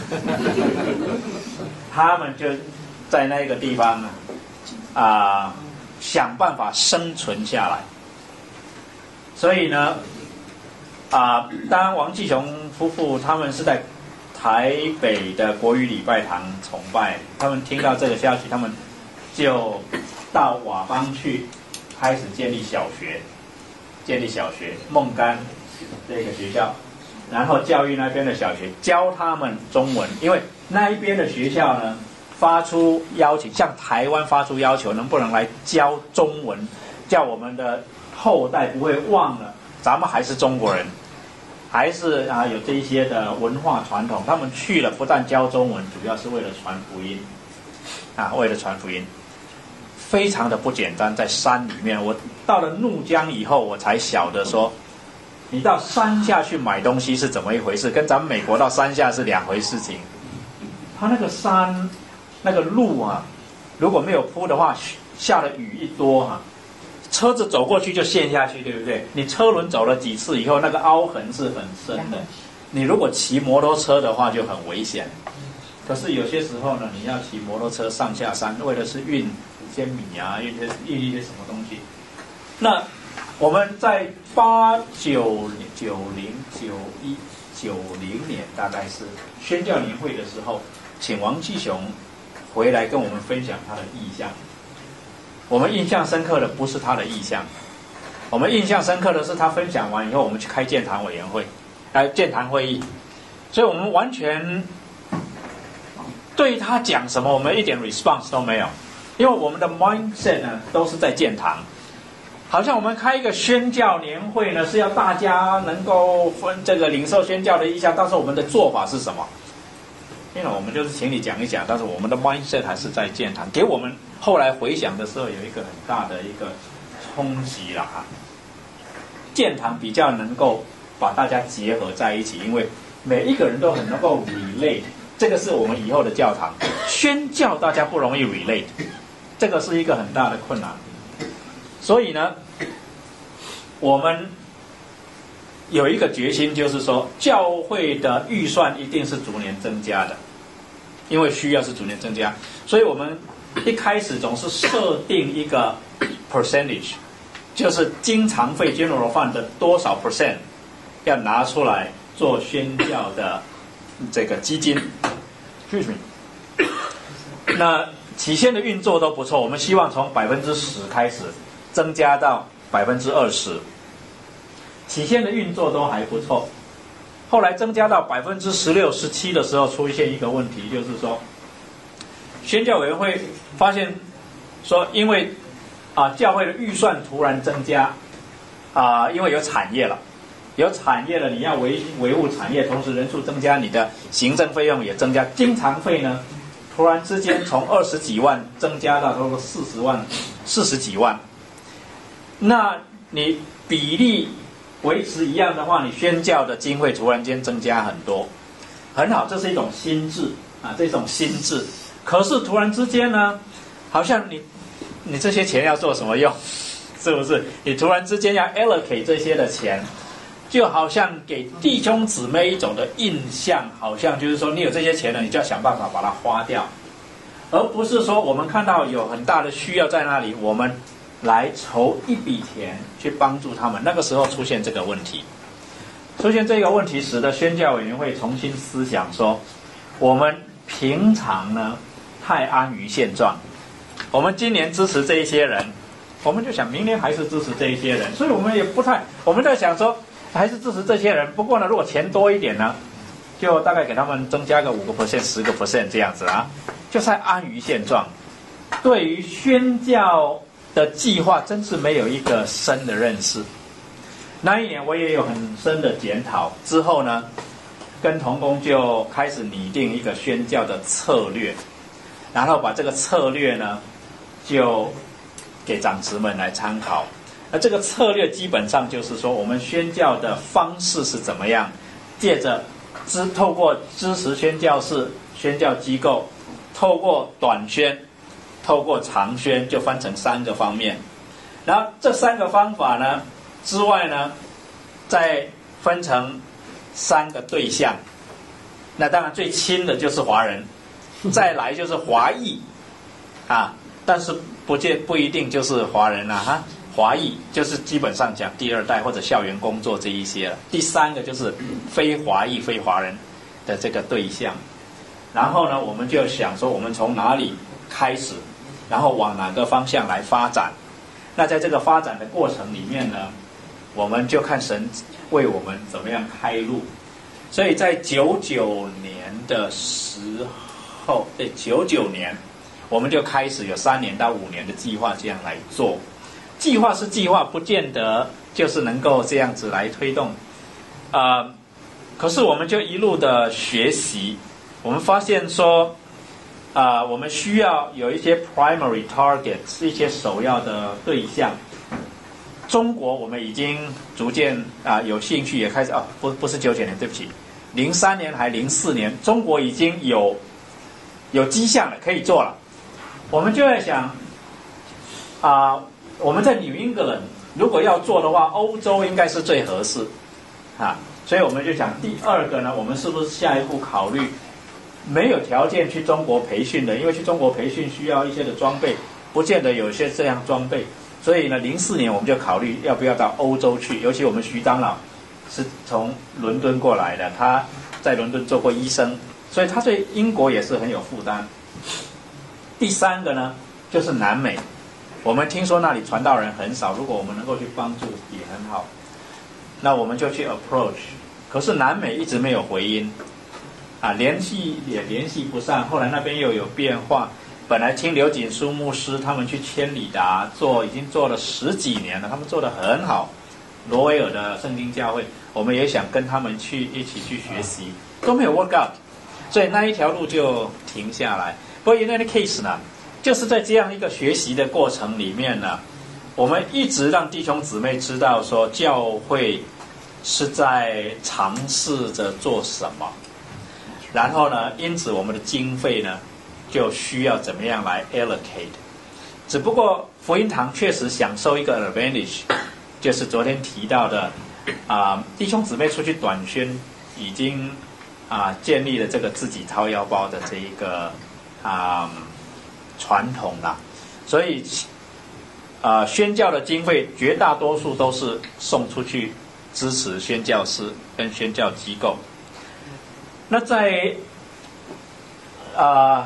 他们就在那个地方啊、呃，想办法生存下来。所以呢，啊、呃，当王继雄夫妇他们是在台北的国语礼拜堂崇拜，他们听到这个消息，他们就到佤邦去，开始建立小学，建立小学孟甘这个学校，然后教育那边的小学，教他们中文，因为那一边的学校呢发出邀请，向台湾发出要求，能不能来教中文，叫我们的后代不会忘了，咱们还是中国人，还是啊有这一些的文化传统。他们去了，不但教中文，主要是为了传福音，啊，为了传福音，非常的不简单。在山里面，我到了怒江以后，我才晓得说，你到山下去买东西是怎么一回事，跟咱们美国到山下是两回事情。他那个山，那个路啊，如果没有铺的话，下了雨一多哈、啊。车子走过去就陷下去，对不对？你车轮走了几次以后，那个凹痕是很深的。你如果骑摩托车的话就很危险。 可是有些时候呢，你要骑摩托车上下山，为的是运一些米啊，运一些运一些什么东西。那我们在八九九零九一九零年，大概是宣教年会的时候，请王继雄回来跟我们分享他的意象。我们印象深刻的不是他的意象，我们印象深刻的是他分享完以后，我们去开建堂委员会，来建堂会议，所以我们完全对他讲什么，我们一点 response 都没有，因为我们的 mindset 呢都是在建堂，好像我们开一个宣教年会呢，是要大家能够分这个领受宣教的意向，但是我们的做法是什么？因为我们就是请你讲一讲，但是我们的 mindset 还是在建堂，给我们后来回想的时候有一个很大的一个冲击啦哈。建堂比较能够把大家结合在一起，因为每一个人都很能够 relate， 这个是我们以后的教堂。宣教大家不容易 relate， 这个是一个很大的困难。所以呢，我们有一个决心，就是说教会的预算一定是逐年增加的，因为需要是逐年增加，所以我们一开始总是设定一个 percentage， 就是经常费 general fund 的多少 percent 要拿出来做宣教的这个基金。那起先的运作都不错，我们希望从百分之十开始增加到百分之二十。起先的运作都还不错，后来增加到百分之十六、十七的时候，出现一个问题，就是说，宣教委员会发现说，因为啊教会的预算突然增加，啊因为有产业了，有产业了，你要维维护产业，同时人数增加，你的行政费用也增加，经常费呢，突然之间从二十几万增加到差不多四十万、四十几万，那你比例维持一样的话，你宣教的经费突然间增加很多，很好，这是一种心智啊，这种心智。可是突然之间呢，好像你你这些钱要做什么用？是不是？你突然之间要 allocate 这些的钱，就好像给弟兄姊妹一种的印象，好像就是说你有这些钱了，你就要想办法把它花掉，而不是说我们看到有很大的需要在那里，我们来筹一笔钱去帮助他们。那个时候出现这个问题，出现这个问题使得宣教委员会重新思想说，我们平常呢太安于现状，我们今年支持这一些人，我们就想明年还是支持这一些人，所以我们也不太，我们在想说还是支持这些人，不过呢如果钱多一点呢，就大概给他们增加个五个 percent 十个 percent 这样子啊，就在安于现状。对于宣教的计划真是没有一个深的认识。那一年我也有很深的检讨，之后呢跟同工就开始拟定一个宣教的策略，然后把这个策略呢就给长子们来参考。那这个策略基本上就是说，我们宣教的方式是怎么样，借着支透过支持宣教士、宣教机构，透过短宣，透过长宣，就分成三个方面。然后这三个方法呢之外呢，再分成三个对象。那当然最亲的就是华人，再来就是华裔啊，但是不见不一定就是华人啊哈。华裔就是基本上讲第二代或者校园工作这一些了。第三个就是非华裔非华人的这个对象。然后呢我们就想说我们从哪里开始，然后往哪个方向来发展。那在这个发展的过程里面呢，我们就看神为我们怎么样开路。所以在九九年的时候，对九九年我们就开始有三年到五年的计划这样来做。计划是计划，不见得就是能够这样子来推动。啊、呃，可是我们就一路的学习，我们发现说，啊、呃，我们需要有一些 primary targets， 一些首要的对象。中国我们已经逐渐啊、呃、有兴趣，也开始啊，不不是九九年，对不起，零三年还零四年，中国已经有有迹象了，可以做了。我们就在想，啊、呃。我们在 New England 如果要做的话，欧洲应该是最合适啊，所以我们就想第二个呢，我们是不是下一步考虑没有条件去中国培训的，因为去中国培训需要一些的装备，不见得有些这样装备。所以呢，零四年我们就考虑要不要到欧洲去，尤其我们徐长老是从伦敦过来的，他在伦敦做过医生，所以他对英国也是很有负担。第三个呢，就是南美，我们听说那里传道人很少，如果我们能够去帮助也很好，那我们就去 approach。可是南美一直没有回音，啊，联系也联系不上，后来那边又有变化。本来听刘锦书牧师他们去千里达做，已经做了十几年了，他们做得很好。罗威尔的圣经教会，我们也想跟他们去一起去学习，都没有 work out， 所以那一条路就停下来。不过 in any case 呢，就是在这样一个学习的过程里面呢，我们一直让弟兄姊妹知道说，教会是在尝试着做什么，然后呢，因此我们的经费呢，就需要怎么样来 allocate。只不过福音堂确实享受一个 advantage， 就是昨天提到的啊、呃，弟兄姊妹出去短宣已经啊、呃、建立了这个自己掏腰包的这一个啊、呃、传统啦，所以啊、呃、宣教的经费绝大多数都是送出去支持宣教师跟宣教机构。那在啊。呃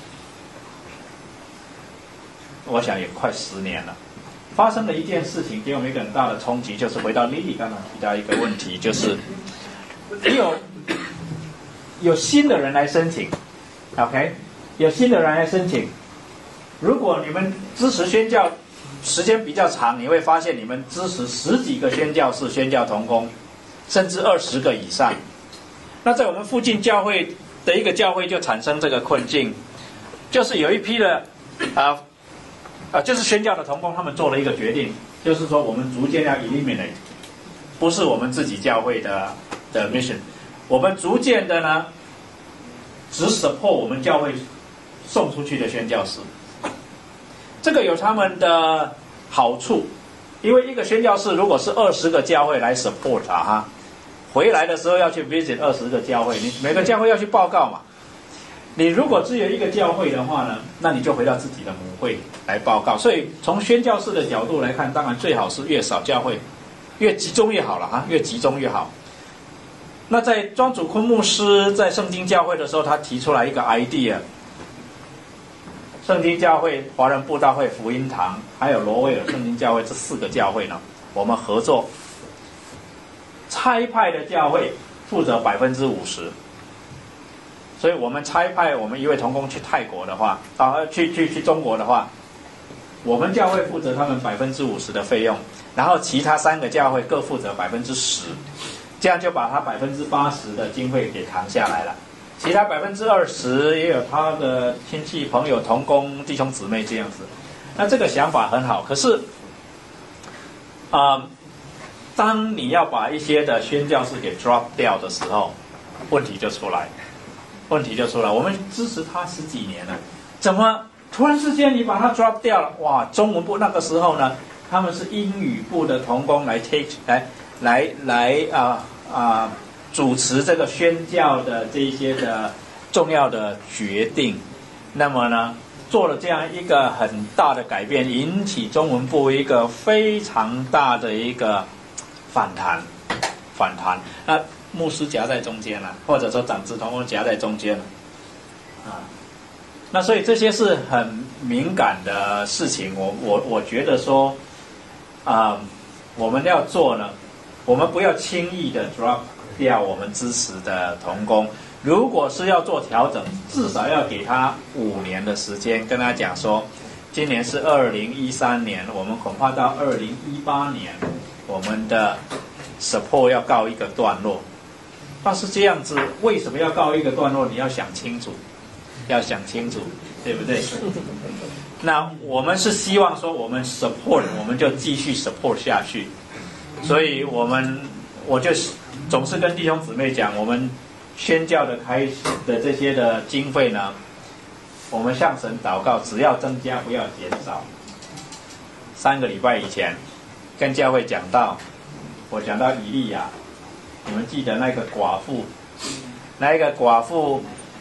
我想也快十年了，发生了一件事情，给我们一个很大的冲击，就是回到 Lily 刚才提到一个问题，就是有有新的人来申请 ，OK， 有新的人来申请。如果你们支持宣教时间比较长，你会发现你们支持十几个宣教士、宣教同工，甚至二十个以上。那在我们附近教会的一个教会就产生这个困境，就是有一批的啊。呃啊，就是宣教的同工，他们做了一个决定，就是说我们逐渐要 eliminate， 不是我们自己教会的的 mission， 我们逐渐的呢，只 support 我们教会送出去的宣教士。这个有他们的好处，因为一个宣教士如果是二十个教会来 support 啊哈，回来的时候要去 visit 二十个教会，你每个教会要去报告嘛。你如果只有一个教会的话呢，那你就回到自己的母会来报告。所以从宣教士的角度来看，当然最好是越少教会，越集中越好了哈，越集中越好。那在庄主坤牧师在圣经教会的时候，他提出来一个 idea， 圣经教会、华人布道会、福音堂，还有罗威尔圣经教会这四个教会呢，我们合作，差派的教会负责百分之五十。所以我们差派我们一位同工去泰国的话，啊，去去去中国的话，我们教会负责他们百分之五十的费用，然后其他三个教会各负责百分之十，这样就把他百分之八十的经费给扛下来了。其他百分之二十也有他的亲戚朋友、同工弟兄姊妹这样子。那这个想法很好，可是啊、呃，当你要把一些的宣教士给 drop 掉的时候，问题就出来。问题就出来，我们支持他十几年了，怎么突然之间你把他 drop 掉了？哇！中文部那个时候呢，他们是英语部的同工来 take 来来来啊啊主持这个宣教的这一些的重要的决定。那么呢，做了这样一个很大的改变，引起中文部一个非常大的一个反弹，反弹。那牧师夹在中间了，或者说长子同工夹在中间了，啊，那所以这些是很敏感的事情。我我我觉得说，啊、呃，我们要做呢，我们不要轻易的 drop 掉我们支持的同工。如果是要做调整，至少要给他五年的时间，跟他讲说，今年是二零一三年，我们恐怕到二零一八年，我们的 support 要告一个段落。但是这样子，为什么要告一个段落？你要想清楚，要想清楚，对不对？那我们是希望说，我们 support， 我们就继续 support 下去。所以我们，我就总是跟弟兄姊妹讲，我们宣教的开始的这些的经费呢，我们向神祷告，只要增加，不要减少。三个礼拜以前，跟教会讲到，我讲到以利亚。你们记得那个寡妇，那一个寡妇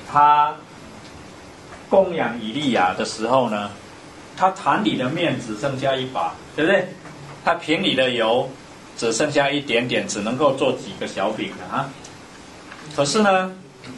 他供养以利亚的时候呢，他坛里的面只剩下一把，对不对？他瓶里的油只剩下一点点，只能够做几个小饼了啊。可是呢，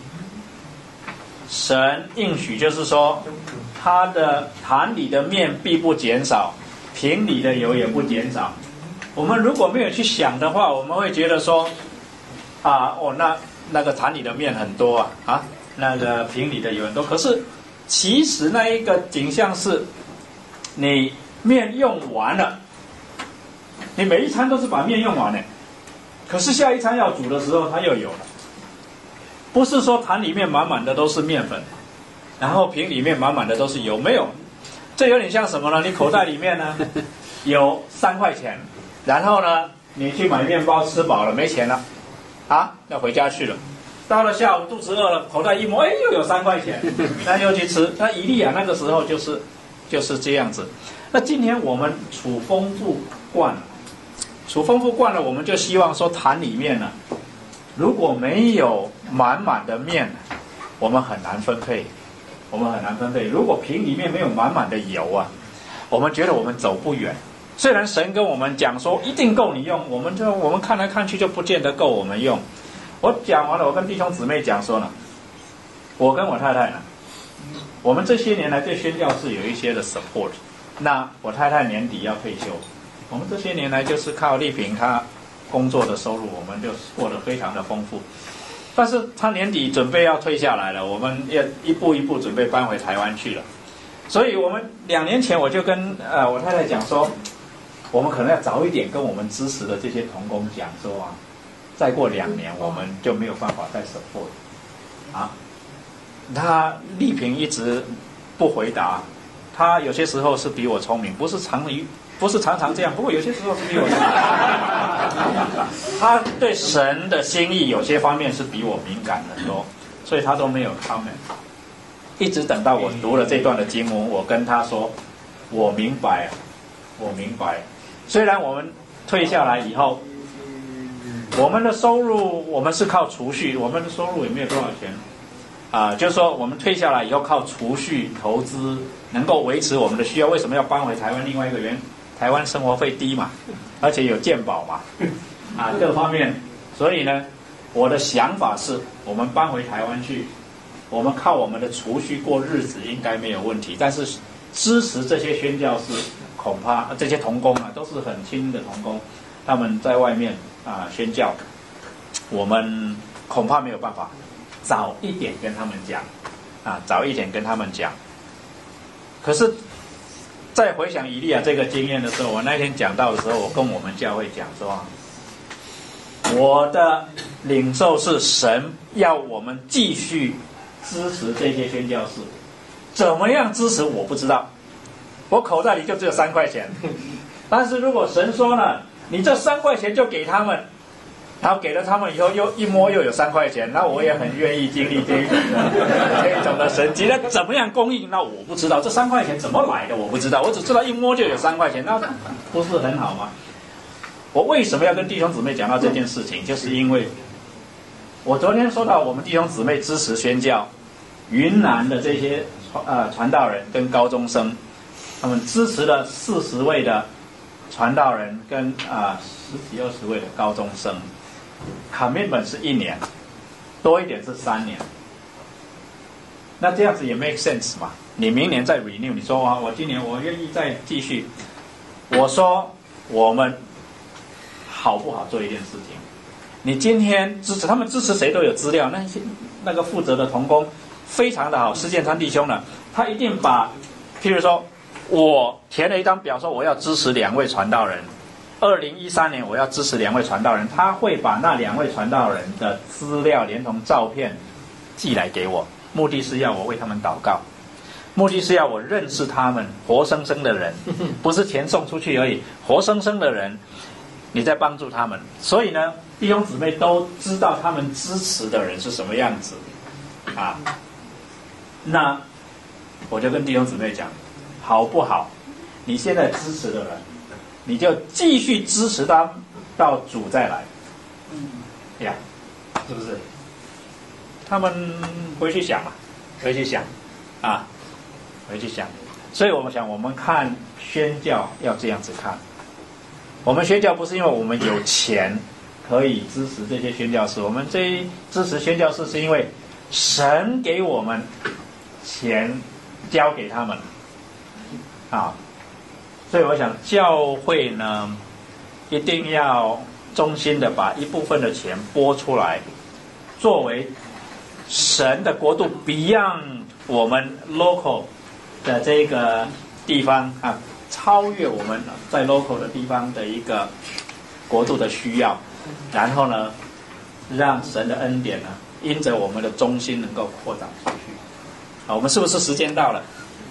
神应许就是说，他的坛里的面必不减少，瓶里的油也不减少。我们如果没有去想的话，我们会觉得说，啊，哦，那那个坛里的面很多啊，啊，那个瓶里的油很多。可是其实那一个景象是，你面用完了，你每一餐都是把面用完了，可是下一餐要煮的时候它又有了。不是说坛里面满满的都是面粉，然后瓶里面满满的都是油，没有。这有点像什么呢？你口袋里面呢有三块钱，然后呢你去买面包吃饱了没钱了，啊，要回家去了。到了下午肚子饿了，口袋一摸，哎，又有三块钱，那又去吃。那以利亚那个时候就是就是这样子。那今天我们处丰富惯了，处丰富惯了，我们就希望说坛里面呢，如果没有满满的面，我们很难分配，我们很难分配。如果瓶里面没有满满的油啊，我们觉得我们走不远。虽然神跟我们讲说一定够你用，我们就我们看来看去就不见得够我们用。我讲完了，我跟弟兄姊妹讲说呢，我跟我太太呢，我们这些年来对宣教士有一些的 support。那我太太年底要退休，我们这些年来就是靠丽萍她工作的收入，我们就过得非常的丰富。但是她年底准备要退下来了，我们要一步一步准备搬回台湾去了。所以我们两年前我就跟呃我太太讲说，我们可能要早一点跟我们支持的这些同工讲说啊，再过两年我们就没有办法再 support 啊。他丽萍一直不回答，他有些时候是比我聪明，不是常于不是常常这样，不过有些时候是比我聪明。他对神的心意有些方面是比我敏感很多，所以他都没有 comment。一直等到我读了这段的经文，我跟他说，我明白，我明白。虽然我们退下来以后，我们的收入我们是靠储蓄，我们的收入也没有多少钱啊、呃，就是说我们退下来以后靠储蓄投资能够维持我们的需要。为什么要搬回台湾？另外一个原因，台湾生活费低嘛，而且有健保嘛，啊，各方面。所以呢，我的想法是我们搬回台湾去，我们靠我们的储蓄过日子应该没有问题。但是支持这些宣教士，恐怕这些同工啊都是很亲的同工，他们在外面啊宣教，我们恐怕没有办法早一点跟他们讲啊，早一点跟他们讲。可是在回想以利亚这个经验的时候，我那天讲到的时候，我跟我们教会讲说，我的领受是神要我们继续支持这些宣教士，怎么样支持我不知道，我口袋里就只有三块钱。但是如果神说呢，你这三块钱就给他们，然后给了他们以后又一摸又有三块钱，那我也很愿意经历这一种的这一种的神迹。那怎么样供应？那我不知道，这三块钱怎么来的我不知道，我只知道一摸就有三块钱，那不是很好吗？我为什么要跟弟兄姊妹讲到这件事情？就是因为我昨天说到我们弟兄姊妹支持宣教，云南的这些呃传道人跟高中生，他们支持了四十位的传道人跟啊、呃、十几二十位的高中生 ，commitment 是一年，多一点是三年。那这样子也 make sense 嘛？你明年再 renew， 你说啊，我今年我愿意再继续。我说我们好不好做一件事情？你今天支持他们支持谁都有资料，那些那个负责的同工非常的好，施建昌弟兄呢，他一定把，譬如说。我填了一张表，说我要支持两位传道人。二零一三年我要支持两位传道人，他会把那两位传道人的资料连同照片寄来给我，目的是要我为他们祷告，目的是要我认识他们，活生生的人，不是钱送出去而已，活生生的人，你在帮助他们。所以呢，弟兄姊妹都知道他们支持的人是什么样子啊。那我就跟弟兄姊妹讲。好不好？你现在支持的人，你就继续支持他到主再来，呀，是不是？ 他们回去想嘛，回去想，啊，回去想。所以我们想，我们看宣教要这样子看。我们宣教不是因为我们有钱可以支持这些宣教士，我们这支持宣教士是因为神给我们钱交给他们啊。所以我想教会呢，一定要衷心的把一部分的钱拨出来，作为神的国度 beyond 我们 local 的这个地方啊，超越我们在 local 的地方的一个国度的需要，然后呢，让神的恩典呢，因着我们的忠心能够扩展出去。好，我们是不是时间到了？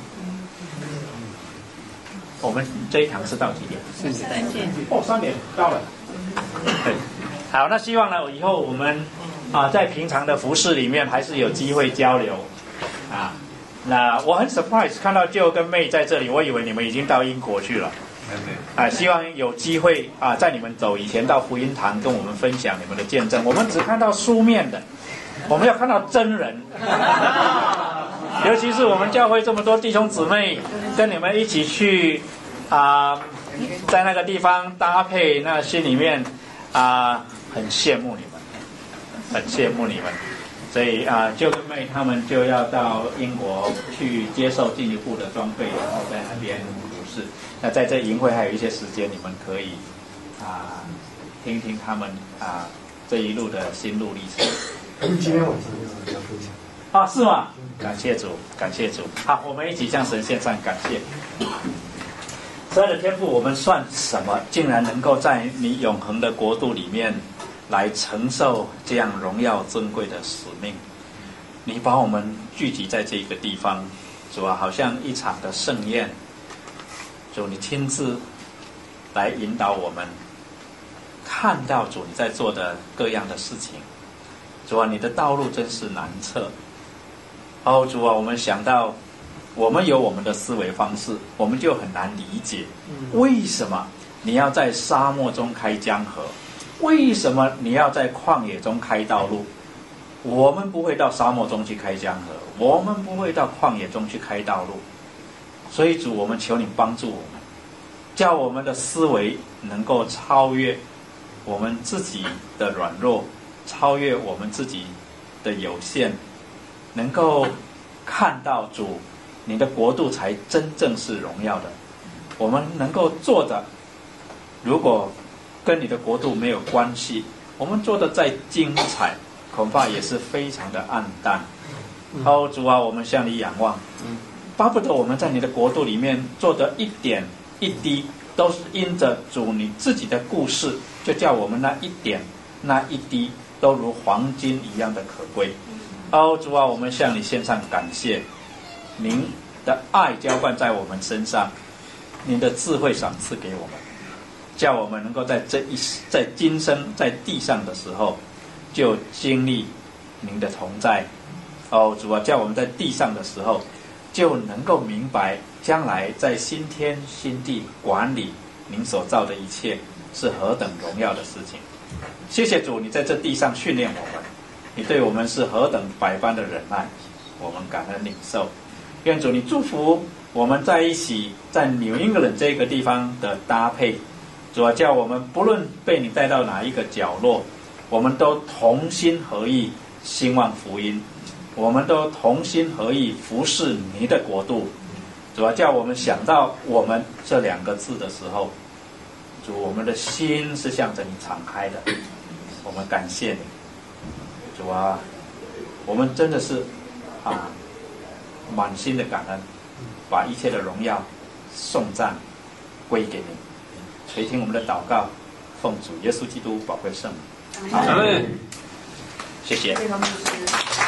我们这一堂是到几点？ 三点。 哦，三点到了。对，好，那希望呢，以后我们啊，在平常的服事里面还是有机会交流啊。那我很 surprise 看到 Joe 跟 May 在这里，我以为你们已经到英国去了。啊，希望有机会啊，在你们走以前到福音堂跟我们分享你们的见证。我们只看到书面的，我们要看到真人。尤其是我们教会这么多弟兄姊妹跟你们一起去啊、呃，在那个地方搭配，那心里面啊、呃、很羡慕你们，很羡慕你们。所以啊，就跟妹他们就要到英国去接受进一步的装备，然后在那边服事。那在这营会还有一些时间，你们可以啊听听他们啊这一路的心路历程。 今天晚上要要分享啊，是吗？感谢主，感谢主。好，我们一起向神献上感谢。神的天父，我们算什么？竟然能够在你永恒的国度里面来承受这样荣耀尊贵的使命。你把我们聚集在这个地方，主啊，好像一场的盛宴。主，你亲自来引导我们，看到主你在做的各样的事情。主啊，你的道路真是难测。哦，主啊，我们想到我们有我们的思维方式，我们就很难理解为什么你要在沙漠中开江河，为什么你要在旷野中开道路。我们不会到沙漠中去开江河，我们不会到旷野中去开道路。所以主，我们求你帮助我们，叫我们的思维能够超越我们自己的软弱，超越我们自己的有限，能够看到主你的国度才真正是荣耀的。我们能够做的，如果跟你的国度没有关系，我们做的再精彩，恐怕也是非常的暗淡。哦，主啊，我们向你仰望，巴不得我们在你的国度里面做的一点一滴，都是因着主你自己的故事，就叫我们那一点那一滴都如黄金一样的可贵。哦，主啊，我们向你献上感谢，您的爱浇灌在我们身上，您的智慧赏赐给我们，叫我们能够在这一在今生在地上的时候，就经历您的同在。哦，主啊，叫我们在地上的时候，就能够明白将来在新天新地管理您所造的一切是何等荣耀的事情。谢谢主，你在这地上训练我们，你对我们是何等百般的忍耐，我们感恩领受。愿主你祝福我们在一起在 New England 这个地方的搭配。主啊，叫我们不论被你带到哪一个角落，我们都同心合意兴旺福音，我们都同心合意服侍你的国度。主啊，叫我们想到我们这两个字的时候，主，我们的心是向着你敞开的，我们感谢你。主啊，我们真的是啊满心的感恩，把一切的荣耀颂赞归给你。垂听我们的祷告，奉主耶稣基督宝贵圣名。 阿们。 谢谢。 谢谢牧师。